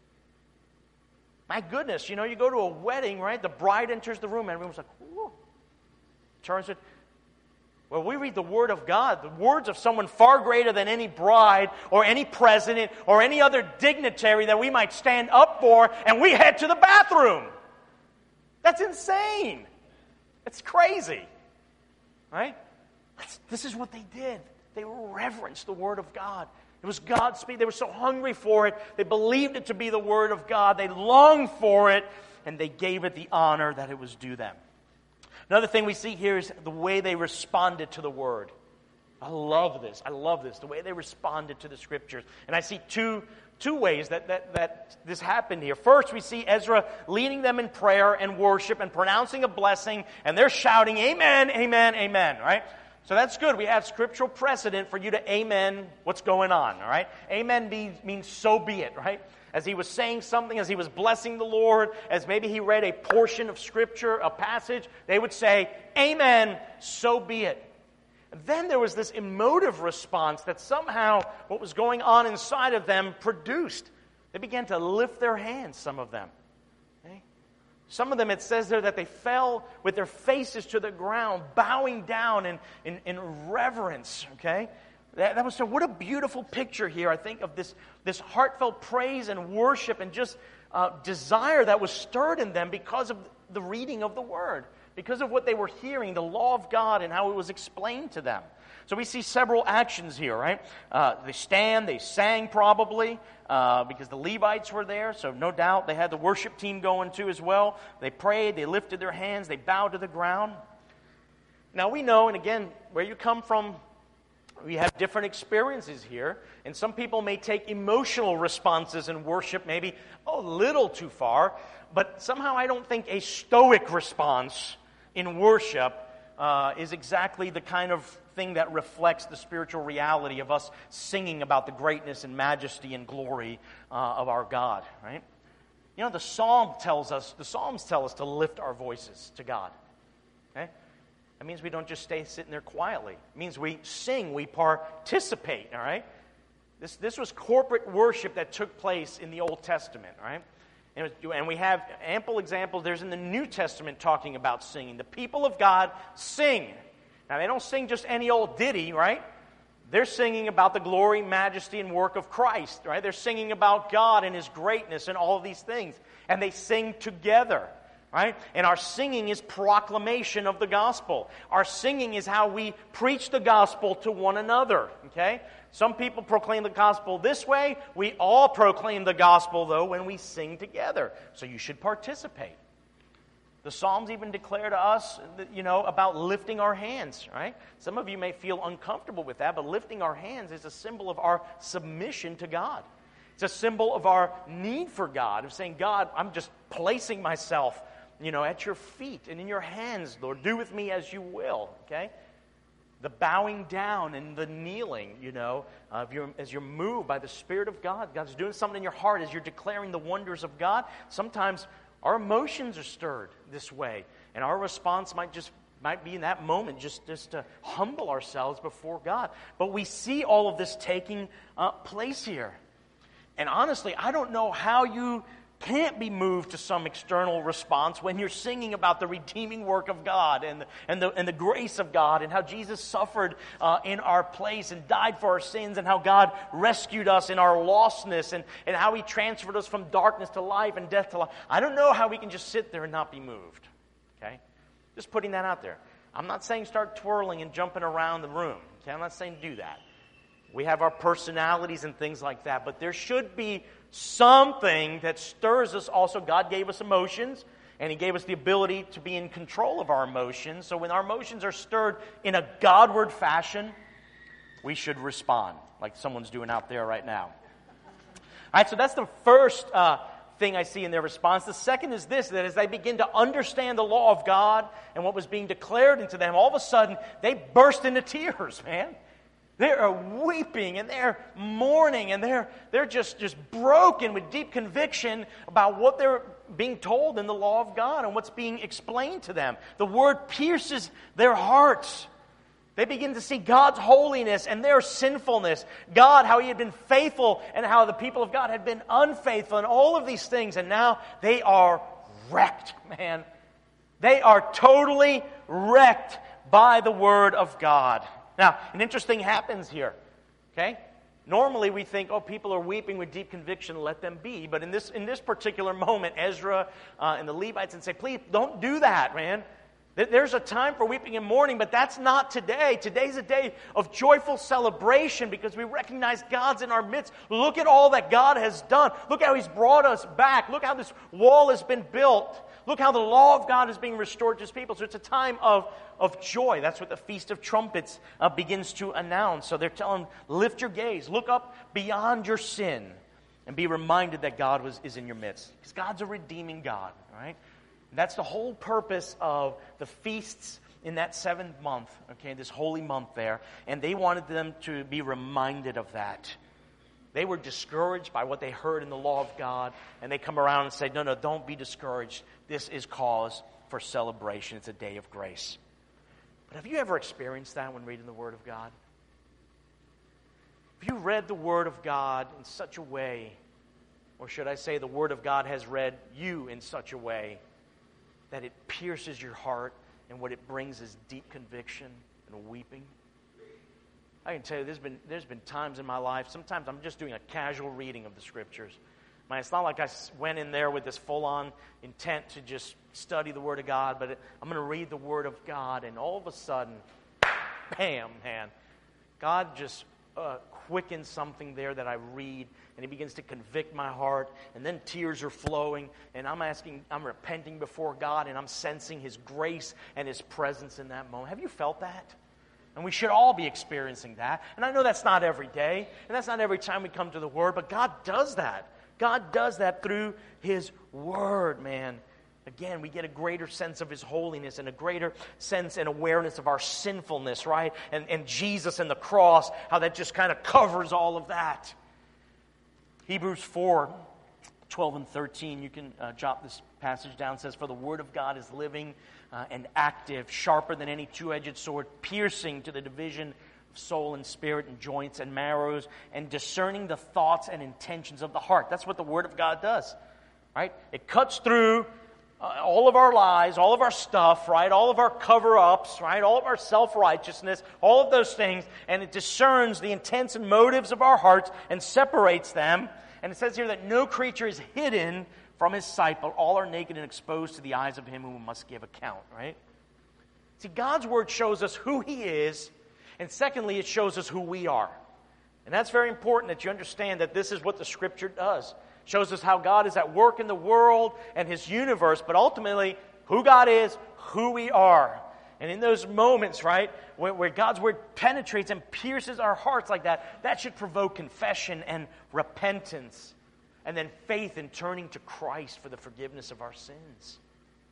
My goodness, you know, you go to a wedding, right? The bride enters the room and everyone's like, whoa. Turns it. Well, we read the Word of God, the words of someone far greater than any bride or any president or any other dignitary that we might stand up for, and we head to the bathroom. That's insane. It's crazy. Right? That's, this is what they did. They reverenced the Word of God. It was God's speech. They were so hungry for it. They believed it to be the Word of God. They longed for it, and they gave it the honor that it was due them. Another thing we see here is the way they responded to the Word. I love this. I love this, the way they responded to the Scriptures. And I see two, two ways that, that, that this happened here. First, we see Ezra leading them in prayer and worship and pronouncing a blessing, and they're shouting, amen, amen, amen, right? So that's good. We have scriptural precedent for you to amen what's going on, all right? Amen means, means so be it, right? As he was saying something, as he was blessing the Lord, as maybe he read a portion of Scripture, a passage, they would say, amen, so be it. Then there was this emotive response that somehow what was going on inside of them produced. They began to lift their hands, some of them. Okay? Some of them, it says there that they fell with their faces to the ground, bowing down in, in, in reverence, okay? That, that was so. What a beautiful picture here, I think, of this, this heartfelt praise and worship and just uh, desire that was stirred in them because of the reading of the Word, because of what they were hearing, the law of God and how it was explained to them. So we see several actions here, right? Uh, they stand, they sang probably, uh, because the Levites were there, so no doubt they had the worship team going too as well. They prayed, they lifted their hands, they bowed to the ground. Now we know, and again, where you come from, we have different experiences here, and some people may take emotional responses in worship maybe a little too far, but somehow I don't think a stoic response in worship uh, is exactly the kind of thing that reflects the spiritual reality of us singing about the greatness and majesty and glory uh, of our God, right? You know, the Psalm tells us, the Psalms tell us to lift our voices to God, okay? That means we don't just stay sitting there quietly. It means we sing, we participate, all right? This, this was corporate worship that took place in the Old Testament, all right? And, it was, and we have ample examples. There's in the New Testament talking about singing. The people of God sing. Now, they don't sing just any old ditty, right? They're singing about the glory, majesty, and work of Christ, right? They're singing about God and His greatness and all of these things. And they sing together. Right? And our singing is proclamation of the gospel. Our singing is how we preach the gospel to one another. Okay? Some people proclaim the gospel this way. We all proclaim the gospel, though, when we sing together. So you should participate. The Psalms even declare to us, you know, about lifting our hands, right? Some of you may feel uncomfortable with that, but lifting our hands is a symbol of our submission to God. It's a symbol of our need for God, of saying, God, I'm just placing myself, you know, at your feet and in your hands, Lord. Do with me as you will, okay? The bowing down and the kneeling, you know, uh, if you're, as you're moved by the Spirit of God. God's doing something in your heart as you're declaring the wonders of God. Sometimes our emotions are stirred this way, and our response might just might be in that moment just, just to humble ourselves before God. But we see all of this taking uh, place here. And honestly, I don't know how you can't be moved to some external response when you're singing about the redeeming work of God and the, and the, and the grace of God and how Jesus suffered uh, in our place and died for our sins and how God rescued us in our lostness and, and how He transferred us from darkness to life and death to life. I don't know how we can just sit there and not be moved. Okay? Just putting that out there. I'm not saying start twirling and jumping around the room. Okay? I'm not saying do that. We have our personalities and things like that, but there should be something that stirs us also. God gave us emotions, and He gave us the ability to be in control of our emotions. So when our emotions are stirred in a Godward fashion, we should respond, like someone's doing out there right now. All right, so that's the first uh, thing I see in their response. The second is this, that as they begin to understand the law of God and what was being declared into them, all of a sudden, they burst into tears, man. They are weeping and they're mourning and they're they're just, just broken with deep conviction about what they're being told in the law of God and what's being explained to them. The Word pierces their hearts. They begin to see God's holiness and their sinfulness. God, how He had been faithful and how the people of God had been unfaithful and all of these things. And now they are wrecked, man. They are totally wrecked by the Word of God. Now, an interesting happens here, okay? Normally we think, oh, people are weeping with deep conviction, let them be. But in this in this particular moment, Ezra uh, and the Levites and say, please don't do that, man. There's a time for weeping and mourning, but that's not today. Today's a day of joyful celebration because we recognize God's in our midst. Look at all that God has done. Look how He's brought us back. Look how this wall has been built. Look how the law of God is being restored to His people. So it's a time of, of joy. That's what the Feast of Trumpets uh, begins to announce. So they're telling, lift your gaze, look up beyond your sin, and be reminded that God was, is in your midst. Because God's a redeeming God, right? That's the whole purpose of the feasts in that seventh month, okay, this holy month there. And they wanted them to be reminded of that. They were discouraged by what they heard in the law of God, and they come around and say, no, no, don't be discouraged. This is cause for celebration. It's a day of grace. But have you ever experienced that when reading the Word of God? Have you read the Word of God in such a way, or should I say the Word of God has read you in such a way, that it pierces your heart, and what it brings is deep conviction and weeping? I can tell you, there's been there's been times in my life, sometimes I'm just doing a casual reading of the Scriptures. Man, it's not like I went in there with this full-on intent to just study the Word of God, but it, I'm going to read the Word of God, and all of a sudden, bam, man, God just uh, quickens something there that I read, and He begins to convict my heart, and then tears are flowing, and I'm asking, I'm repenting before God, and I'm sensing His grace and His presence in that moment. Have you felt that? And we should all be experiencing that. And I know that's not every day, and that's not every time we come to the Word, but God does that. God does that through His Word, man. Again, we get a greater sense of His holiness and a greater sense and awareness of our sinfulness, right? And, and Jesus and the cross, how that just kind of covers all of that. Hebrews four, twelve and thirteen, you can uh, jot this passage down. It says, for the Word of God is living uh, and active, sharper than any two-edged sword, piercing to the division of soul and spirit and joints and marrows, and discerning the thoughts and intentions of the heart. That's what the Word of God does, right? It cuts through uh, all of our lies, all of our stuff, right? All of our cover-ups, right? All of our self-righteousness, all of those things, and it discerns the intents and motives of our hearts and separates them. And it says here that no creature is hidden from His sight, but all are naked and exposed to the eyes of Him who must give account, right? See, God's Word shows us who He is, and secondly, it shows us who we are. And that's very important that you understand that this is what the Scripture does. It shows us how God is at work in the world and His universe, but ultimately, who God is, who we are. And in those moments, right, where, where God's Word penetrates and pierces our hearts like that, that should provoke confession and repentance. And then faith in turning to Christ for the forgiveness of our sins.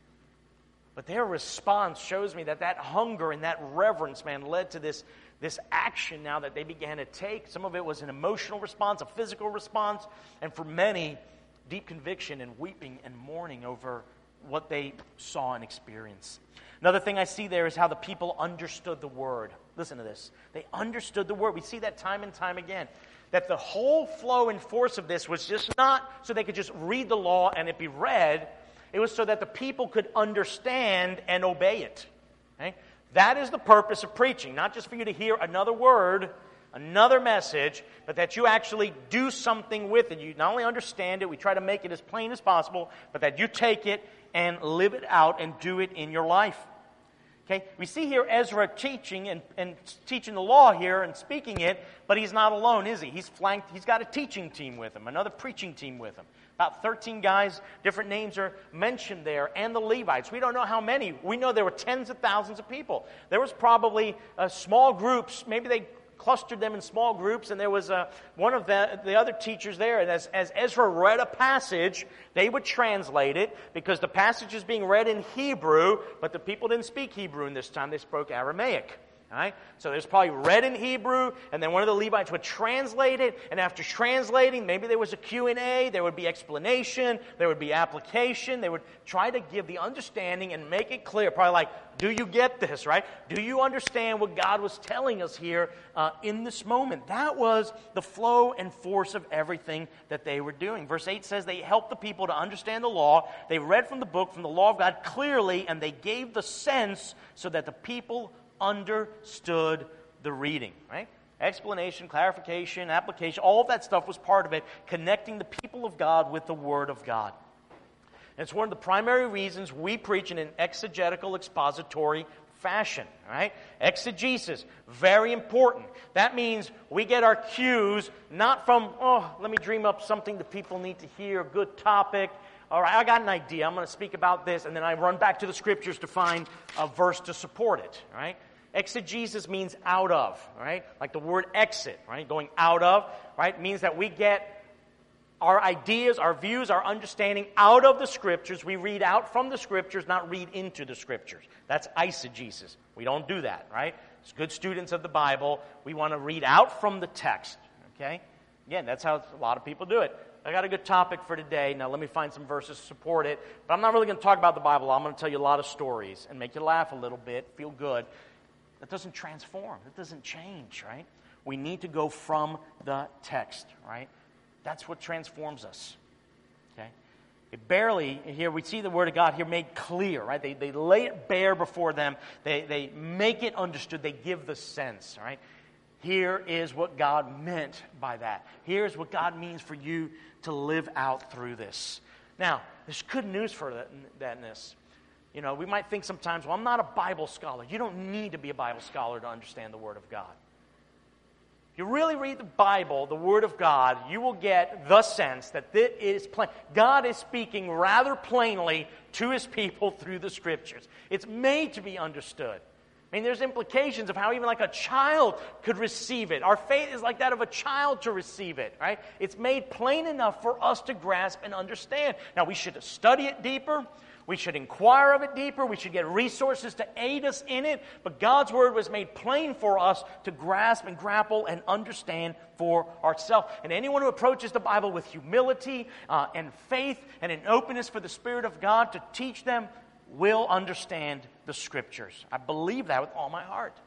But their response shows me that that hunger and that reverence, man, led to this, this action now that they began to take. Some of it was an emotional response, a physical response, and for many, deep conviction and weeping and mourning over what they saw and experienced. Another thing I see there is how the people understood the word. Listen to this. They understood the word. We see that time and time again. That the whole flow and force of this was just not so they could just read the law and it be read. It was so that the people could understand and obey it. Okay? That is the purpose of preaching. Not just for you to hear another word, another message, but that you actually do something with it. You not only understand it, we try to make it as plain as possible, but that you take it and live it out and do it in your life. Okay, we see here Ezra teaching and, and teaching the law here and speaking it, but he's not alone, is he? He's flanked, he's got a teaching team with him, another preaching team with him. About thirteen guys, different names are mentioned there, and the Levites. We don't know how many. We know there were tens of thousands of people. There was probably uh, small groups, maybe they clustered them in small groups, and there was uh, one of the, the other teachers there, and as, as Ezra read a passage, they would translate it, because the passage is being read in Hebrew, but the people didn't speak Hebrew in this time, they spoke Aramaic. All right? So there's probably read in Hebrew, and then one of the Levites would translate it, and after translating, maybe there was a Q and A, there would be explanation, there would be application, they would try to give the understanding and make it clear, probably like, do you get this, right? Do you understand what God was telling us here uh, in this moment? That was the flow and force of everything that they were doing. Verse eight says they helped the people to understand the law, they read from the book, from the law of God clearly, and they gave the sense so that the people understood the reading, right? Explanation, clarification, application, all of that stuff was part of it, connecting the people of God with the Word of God. And it's one of the primary reasons we preach in an exegetical, expository fashion, right? Exegesis, very important. That means we get our cues not from, oh, let me dream up something that people need to hear, a good topic. All right, I got an idea. I'm going to speak about this, and then I run back to the Scriptures to find a verse to support it, right? Exegesis means out of, right? Like the word exit, right? Going out of, right? Means that we get our ideas, our views, our understanding out of the Scriptures. We read out from the Scriptures, not read into the Scriptures. That's eisegesis. We don't do that, right? As good students of the Bible, we want to read out from the text, okay? Again, that's how a lot of people do it. I got a good topic for today. Now let me find some verses to support it. But I'm not really going to talk about the Bible. I'm going to tell you a lot of stories and make you laugh a little bit, feel good. That doesn't transform. That doesn't change, right? We need to go from the text, right? That's what transforms us, okay? It barely, here we see the Word of God here made clear, right? They, they lay it bare before them. They, they make it understood. They give the sense, right? Here is what God meant by that. Here's what God means for you to live out through this. Now, there's good news for that, that in this. You know, we might think sometimes, well, I'm not a Bible scholar. You don't need to be a Bible scholar to understand the Word of God. If you really read the Bible, the Word of God, you will get the sense that it is plain. God is speaking rather plainly to His people through the Scriptures. It's made to be understood. I mean, there's implications of how even like a child could receive it. Our faith is like that of a child to receive it, right? It's made plain enough for us to grasp and understand. Now, we should study it deeper. We should inquire of it deeper. We should get resources to aid us in it. But God's Word was made plain for us to grasp and grapple and understand for ourselves. And anyone who approaches the Bible with humility uh, and faith and an openness for the Spirit of God to teach them will understand the Scriptures. I believe that with all my heart.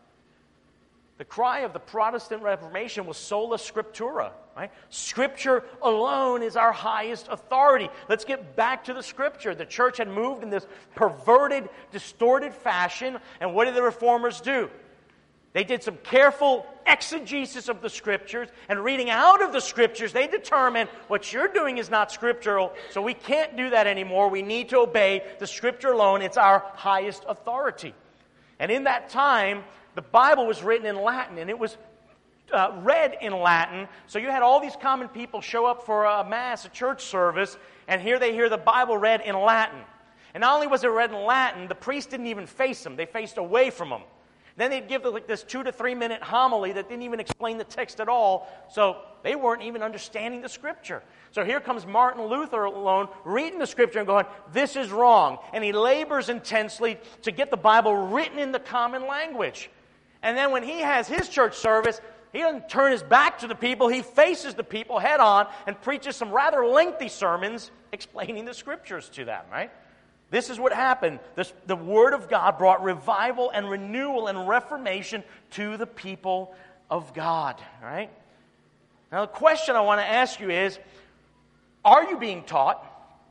The cry of the Protestant Reformation was sola scriptura, right? Scripture alone is our highest authority. Let's get back to the Scripture. The church had moved in this perverted, distorted fashion, and what did the Reformers do? They did some careful exegesis of the Scriptures, and reading out of the Scriptures, they determined what you're doing is not scriptural, so we can't do that anymore. We need to obey the Scripture alone. It's our highest authority. And in that time, the Bible was written in Latin, and it was uh, read in Latin. So you had all these common people show up for a mass, a church service, and here they hear the Bible read in Latin. And not only was it read in Latin, the priest didn't even face them. They faced away from them. Then they'd give like this two to three minute homily that didn't even explain the text at all. So they weren't even understanding the Scripture. So here comes Martin Luther alone reading the Scripture and going, this is wrong. And he labors intensely to get the Bible written in the common language. And then when he has his church service, he doesn't turn his back to the people. He faces the people head on and preaches some rather lengthy sermons explaining the Scriptures to them, right? This is what happened. This, the Word of God brought revival and renewal and reformation to the people of God. Right? Now, the question I want to ask you is, are you being taught?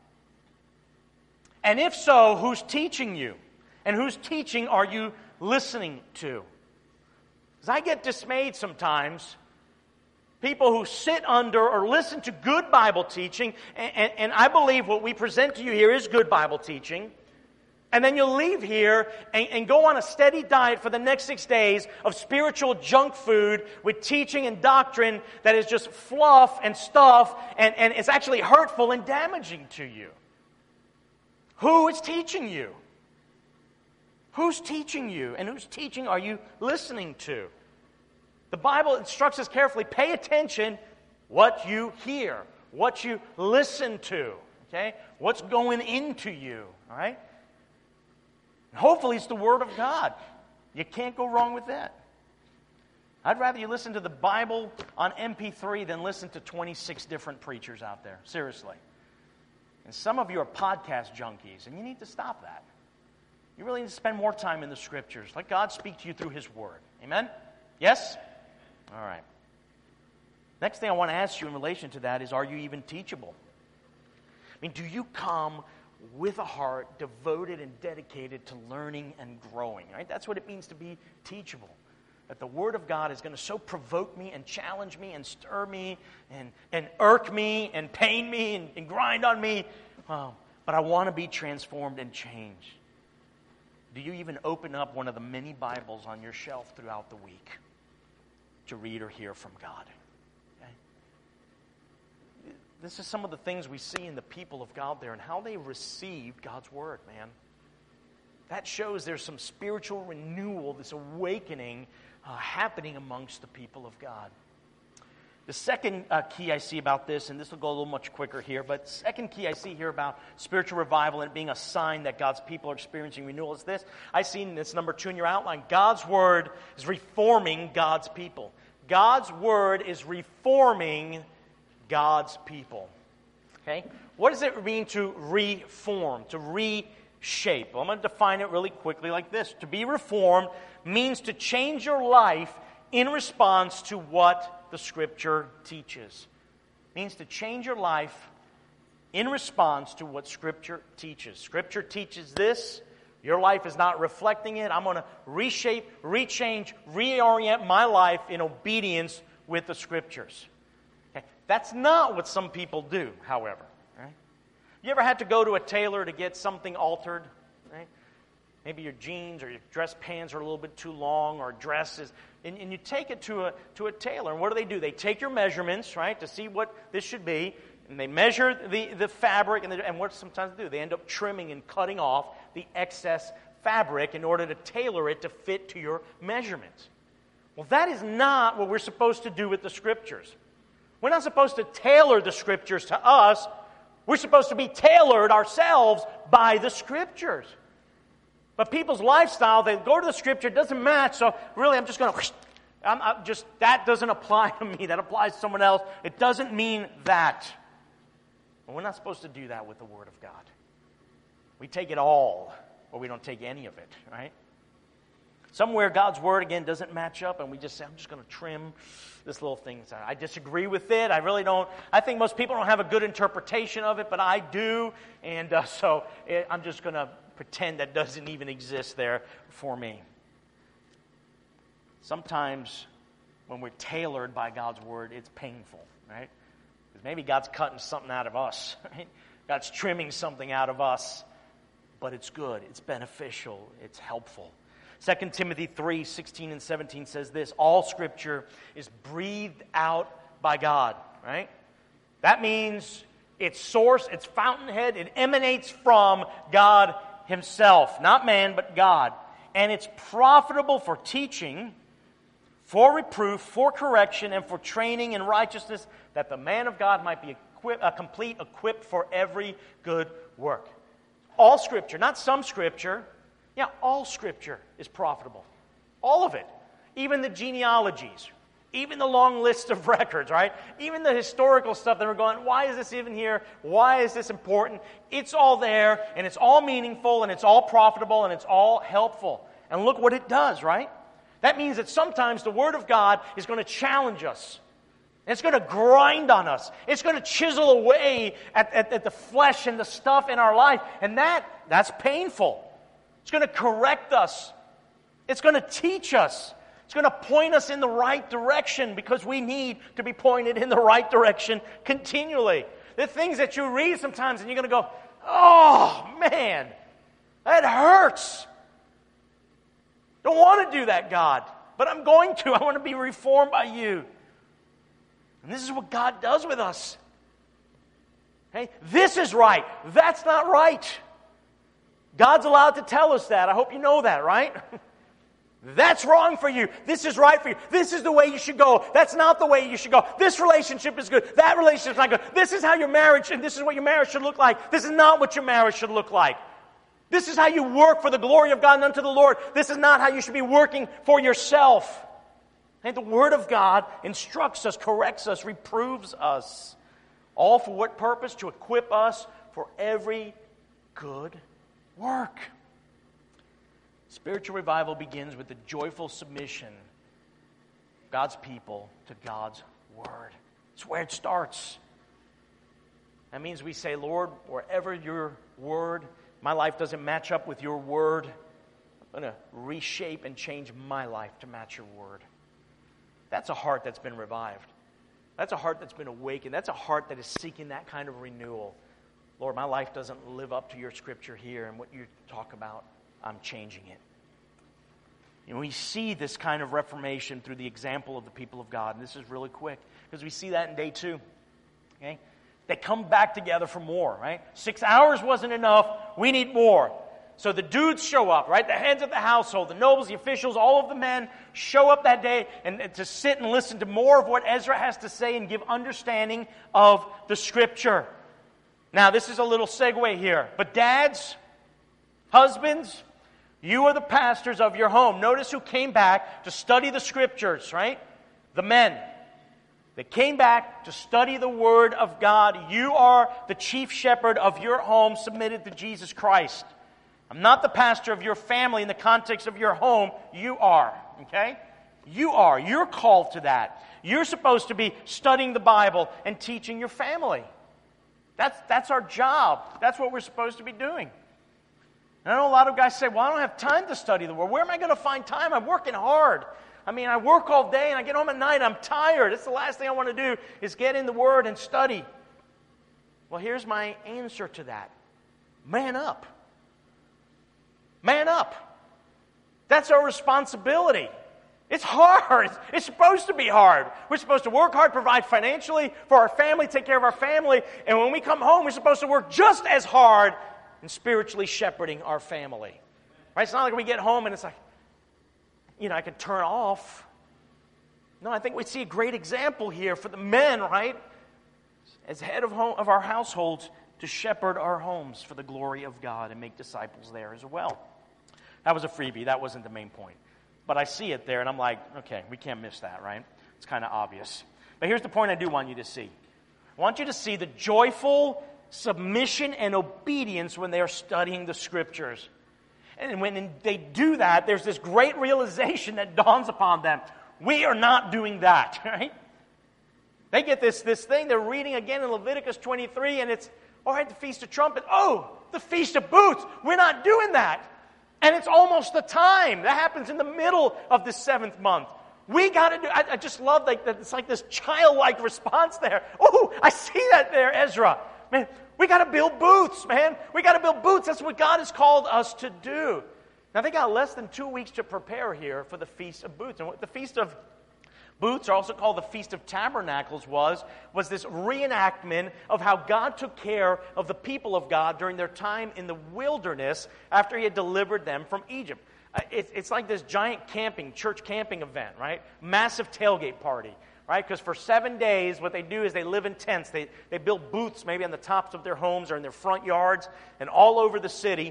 And if so, who's teaching you? And whose teaching are you listening to? Because I get dismayed sometimes. People who sit under or listen to good Bible teaching, and, and, and I believe what we present to you here is good Bible teaching, and then you'll leave here and, and go on a steady diet for the next six days of spiritual junk food with teaching and doctrine that is just fluff and stuff, and, and it's actually hurtful and damaging to you. Who is teaching you? Who's teaching you? And whose teaching are you listening to? The Bible instructs us carefully, pay attention what you hear, what you listen to, okay? What's going into you, all right? And hopefully it's the Word of God. You can't go wrong with that. I'd rather you listen to the Bible on M P three than listen to twenty-six different preachers out there, seriously. And some of you are podcast junkies, and you need to stop that. You really need to spend more time in the Scriptures. Let God speak to you through His Word. Amen? Yes? All right. Next thing I want to ask you in relation to that is, are you even teachable? I mean, do you come with a heart devoted and dedicated to learning and growing? Right? That's what it means to be teachable. That the Word of God is going to so provoke me and challenge me and stir me and, and irk me and pain me and, and grind on me. Well, but I want to be transformed and changed. Do you even open up one of the many Bibles on your shelf throughout the week to read or hear from God? Okay? This is some of the things we see in the people of God there and how they received God's Word, man. That shows there's some spiritual renewal, this awakening uh, happening amongst the people of God. The second uh, key I see about this, and this will go a little much quicker here, but second key I see here about spiritual revival and it being a sign that God's people are experiencing renewal is this. I see in this number two in your outline, God's Word is reforming God's people. God's Word is reforming God's people. Okay? What does it mean to reform, to reshape? Well, I'm going to define it really quickly like this. To be reformed means to change your life in response to what the Scripture teaches. It means to change your life in response to what Scripture teaches. Scripture teaches this. Your life is not reflecting it. I'm going to reshape, rechange, reorient my life in obedience with the Scriptures. Okay? That's not what some people do, however. Right? You ever had to go to a tailor to get something altered? Right? Maybe your jeans or your dress pants are a little bit too long, or dresses, and, and you take it to a to a tailor. And what do they do? They take your measurements, right, to see what this should be, and they measure the, the fabric, and, the, and what sometimes they do, they end up trimming and cutting off the excess fabric in order to tailor it to fit to your measurements. Well, that is not what we're supposed to do with the Scriptures. We're not supposed to tailor the Scriptures to us. We're supposed to be tailored ourselves by the Scriptures. But people's lifestyle, they go to the Scripture, it doesn't match, so really I'm just going to, I'm, I'm just, that doesn't apply to me, that applies to someone else. It doesn't mean that. But we're not supposed to do that with the Word of God. We take it all, or we don't take any of it, right? Somewhere God's Word, again, doesn't match up, and we just say, I'm just going to trim this little thing. I disagree with it. I really don't. I think most people don't have a good interpretation of it, but I do. And uh, so it, I'm just going to pretend that doesn't even exist there for me. Sometimes when we're tailored by God's Word, it's painful, right? Because maybe God's cutting something out of us, right? God's trimming something out of us, but it's good, it's beneficial, it's helpful. Second Timothy three, sixteen and seventeen says this, all Scripture is breathed out by God, right? That means its source, its fountainhead, it emanates from God Himself, not man, but God. And it's profitable for teaching, for reproof, for correction, and for training in righteousness, that the man of God might be equip, uh, complete, equipped for every good work. All Scripture, not some Scripture. Yeah, all Scripture is profitable. All of it. Even the genealogies. Even the long list of records, right? Even the historical stuff that we're going, why is this even here? Why is this important? It's all there, and it's all meaningful, and it's all profitable, and it's all helpful. And look what it does, right? That means that sometimes the Word of God is going to challenge us. It's going to grind on us. It's going to chisel away at, at, at the flesh and the stuff in our life. And that, that's painful. It's going to correct us. It's going to teach us. It's going to point us in the right direction because we need to be pointed in the right direction continually. The things that you read sometimes and you're going to go, oh, man, that hurts. Don't want to do that, God, but I'm going to. I want to be reformed by you. And this is what God does with us. Okay? This is right. That's not right. God's allowed to tell us that. I hope you know that, right? That's wrong for you. This is right for you. This is the way you should go. That's not the way you should go. This relationship is good. That relationship is not good. This is how your marriage, and this is what your marriage should look like. This is not what your marriage should look like. This is how you work for the glory of God and unto the Lord. This is not how you should be working for yourself. And the Word of God instructs us, corrects us, reproves us. All for what purpose? To equip us for every good work. Spiritual revival begins with the joyful submission of God's people to God's Word. It's where it starts. That means we say, Lord, wherever your Word, my life doesn't match up with your Word, I'm going to reshape and change my life to match your Word. That's a heart that's been revived. That's a heart that's been awakened. That's a heart that is seeking that kind of renewal. Lord, my life doesn't live up to your Scripture here and what you talk about. I'm changing it. And we see this kind of reformation through the example of the people of God. And this is really quick because we see that in day two. Okay? They come back together for more, right? Six hours wasn't enough. We need more. So the dudes show up, right? The heads of the household, the nobles, the officials, all of the men show up that day and, and to sit and listen to more of what Ezra has to say and give understanding of the Scripture. Now, this is a little segue here. But dads, husbands, you are the pastors of your home. Notice who came back to study the Scriptures, right? The men. They came back to study the Word of God. You are the chief shepherd of your home submitted to Jesus Christ. I'm not the pastor of your family in the context of your home. You are, okay? You are. You're called to that. You're supposed to be studying the Bible and teaching your family. That's, that's our job. That's what we're supposed to be doing. And I know a lot of guys say, well, I don't have time to study the Word. Where am I going to find time? I'm working hard. I mean, I work all day and I get home at night. I'm tired. It's the last thing I want to do is get in the Word and study. Well, here's my answer to that. Man up. Man up. That's our responsibility. It's hard. It's supposed to be hard. We're supposed to work hard, provide financially for our family, take care of our family. And when we come home, we're supposed to work just as hard and spiritually shepherding our family. Right? It's not like we get home and it's like, you know, I can turn off. No, I think we see a great example here for the men, right? As head of home, of our households, to shepherd our homes for the glory of God and make disciples there as well. That was a freebie. That wasn't the main point. But I see it there and I'm like, okay, we can't miss that, right? It's kind of obvious. But here's the point I do want you to see. I want you to see the joyful submission and obedience when they are studying the Scriptures. And when they do that, there's this great realization that dawns upon them. We are not doing that, right? They get this, this thing, they're reading again in Leviticus twenty-three, and it's, all right, the Feast of Trumpets. Oh, the Feast of Booths. We're not doing that. And it's almost the time. That happens in the middle of the seventh month. We got to do, I, I just love like that. It's like this childlike response there. Oh, I see that there, Ezra. Man, we got to build booths, man. We got to build booths. That's what God has called us to do. Now, they got less than two weeks to prepare here for the Feast of Booths. And what the Feast of Booths, or also called the Feast of Tabernacles, was, was this reenactment of how God took care of the people of God during their time in the wilderness after He had delivered them from Egypt. Uh, it, it's like this giant camping, church camping event, right? Massive tailgate party. Right? Because for seven days, what they do is they live in tents. They, they build booths maybe on the tops of their homes or in their front yards and all over the city.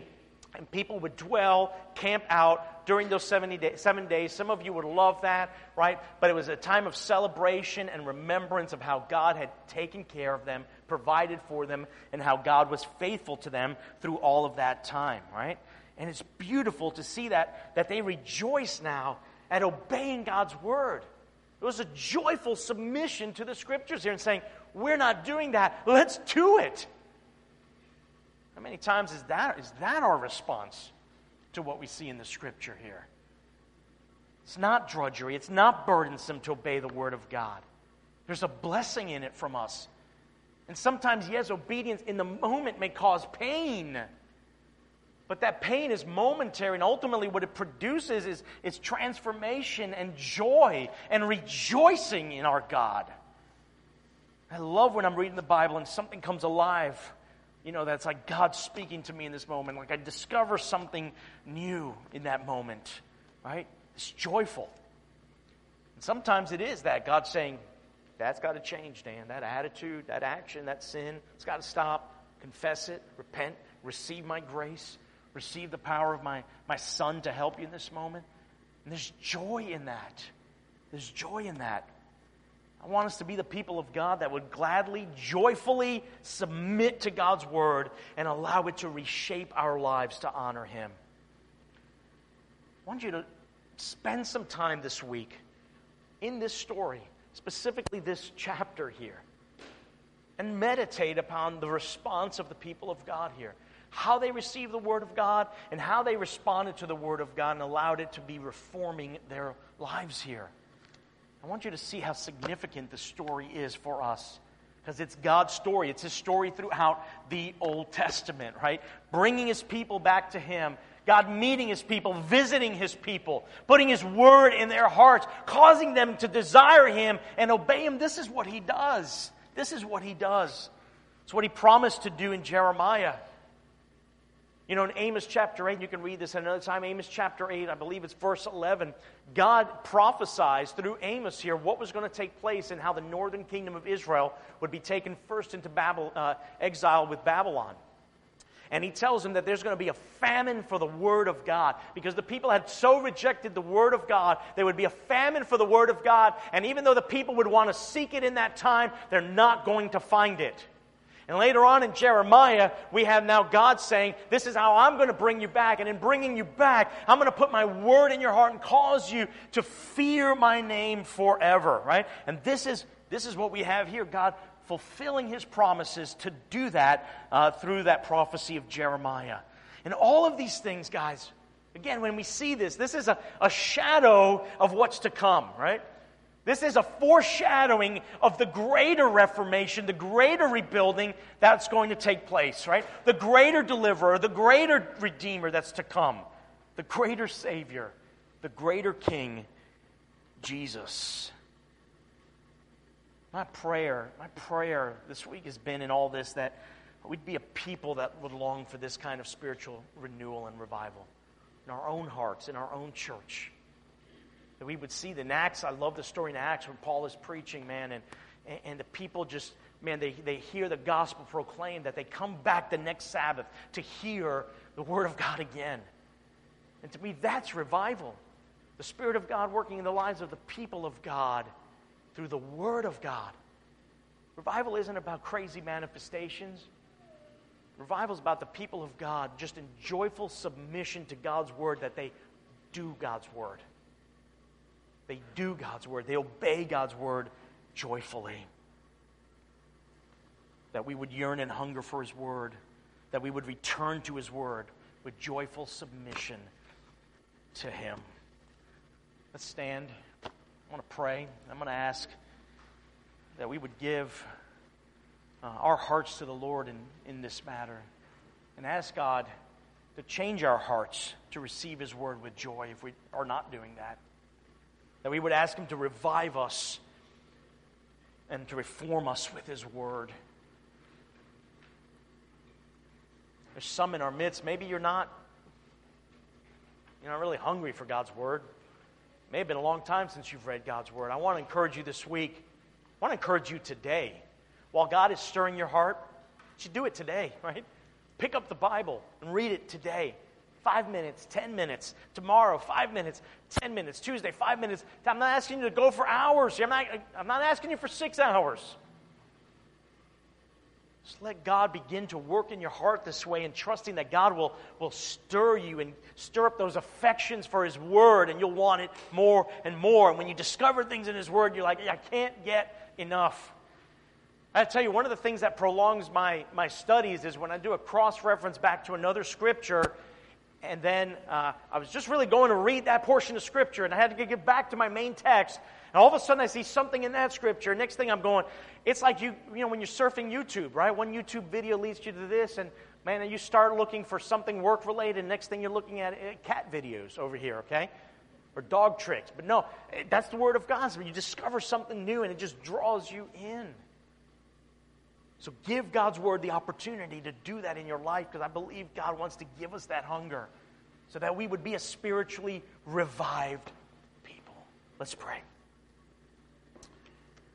And people would dwell, camp out during those seventy day, seven days. Some of you would love that, right? But it was a time of celebration and remembrance of how God had taken care of them, provided for them, and how God was faithful to them through all of that time, right? And it's beautiful to see that, that they rejoice now at obeying God's word. It was a joyful submission to the Scriptures here and saying, we're not doing that, let's do it. How many times is that, is that our response to what we see in the Scripture here? It's not drudgery. It's not burdensome to obey the Word of God. There's a blessing in it from us. And sometimes, yes, obedience in the moment may cause pain. But that pain is momentary, and ultimately what it produces is, is transformation and joy and rejoicing in our God. I love when I'm reading the Bible and something comes alive. You know, that's like God speaking to me in this moment. Like I discover something new in that moment, right? It's joyful. And sometimes it is that God's saying, that's got to change, Dan. That attitude, that action, that sin, it's got to stop. Confess it, repent, receive my grace, receive the power of my, my Son to help you in this moment. And there's joy in that. There's joy in that. I want us to be the people of God that would gladly, joyfully submit to God's word and allow it to reshape our lives to honor Him. I want you to spend some time this week in this story, specifically this chapter here, and meditate upon the response of the people of God here. How they received the word of God and how they responded to the word of God and allowed it to be reforming their lives here. I want you to see how significant the story is for us. Because it's God's story. It's His story throughout the Old Testament, right? Bringing His people back to Him. God meeting His people, visiting His people, putting His word in their hearts, causing them to desire Him and obey Him. This is what He does. This is what He does. It's what He promised to do in Jeremiah. You know, in Amos chapter eight, you can read this at another time, Amos chapter eight, I believe it's verse eleven, God prophesies through Amos here what was going to take place and how the northern kingdom of Israel would be taken first into Babel, uh, exile with Babylon. And He tells them that there's going to be a famine for the Word of God. Because the people had so rejected the Word of God, there would be a famine for the Word of God. And even though the people would want to seek it in that time, they're not going to find it. And later on in Jeremiah, we have now God saying, this is how I'm going to bring you back. And in bringing you back, I'm going to put my word in your heart and cause you to fear my name forever, right? And this is this is what we have here, God fulfilling His promises to do that uh, through that prophecy of Jeremiah. And all of these things, guys, again, when we see this, this is a, a shadow of what's to come, right? This is a foreshadowing of the greater reformation, the greater rebuilding that's going to take place, right? The greater deliverer, the greater redeemer that's to come, the greater Savior, the greater King, Jesus. My prayer, my prayer this week has been in all this that we'd be a people that would long for this kind of spiritual renewal and revival in our own hearts, in our own church. That we would see the in Acts. I love the story in Acts when Paul is preaching, man, and, and the people just, man, they, they hear the gospel proclaimed, that they come back the next Sabbath to hear the word of God again. And to me, that's revival. The Spirit of God working in the lives of the people of God through the word of God. Revival isn't about crazy manifestations. Revival is about the people of God just in joyful submission to God's word, that they do God's word. They do God's word. They obey God's word joyfully. That we would yearn and hunger for His word. That we would return to His word with joyful submission to Him. Let's stand. I want to pray. I'm going to ask that we would give uh, our hearts to the Lord in, in this matter. And ask God to change our hearts to receive His word with joy if we are not doing that. That we would ask Him to revive us and to reform us with His word. There's some in our midst. Maybe you're not, you're not really hungry for God's word. It may have been a long time since you've read God's word. I want to encourage you this week. I want to encourage you today. While God is stirring your heart, you should do it today, right? Pick up the Bible and read it today. five minutes, ten minutes. Tomorrow, five minutes, ten minutes. Tuesday, five minutes. I'm not asking you to go for hours. I'm not, I'm not asking you for six hours. Just let God begin to work in your heart this way and trusting that God will, will stir you and stir up those affections for His Word, and you'll want it more and more. And when you discover things in His Word, you're like, I can't get enough. I tell you, one of the things that prolongs my, my studies is when I do a cross-reference back to another Scripture, and then uh, I was just really going to read that portion of Scripture, and I had to get back to my main text, and all of a sudden I see something in that Scripture. Next thing I'm going, it's like you, you know, when you're surfing YouTube, right? One YouTube video leads you to this, and man, you start looking for something work-related, and next thing you're looking at uh, cat videos over here, okay? Or dog tricks. But no, that's the Word of God. So you discover something new, and it just draws you in. So give God's Word the opportunity to do that in your life, because I believe God wants to give us that hunger so that we would be a spiritually revived people. Let's pray.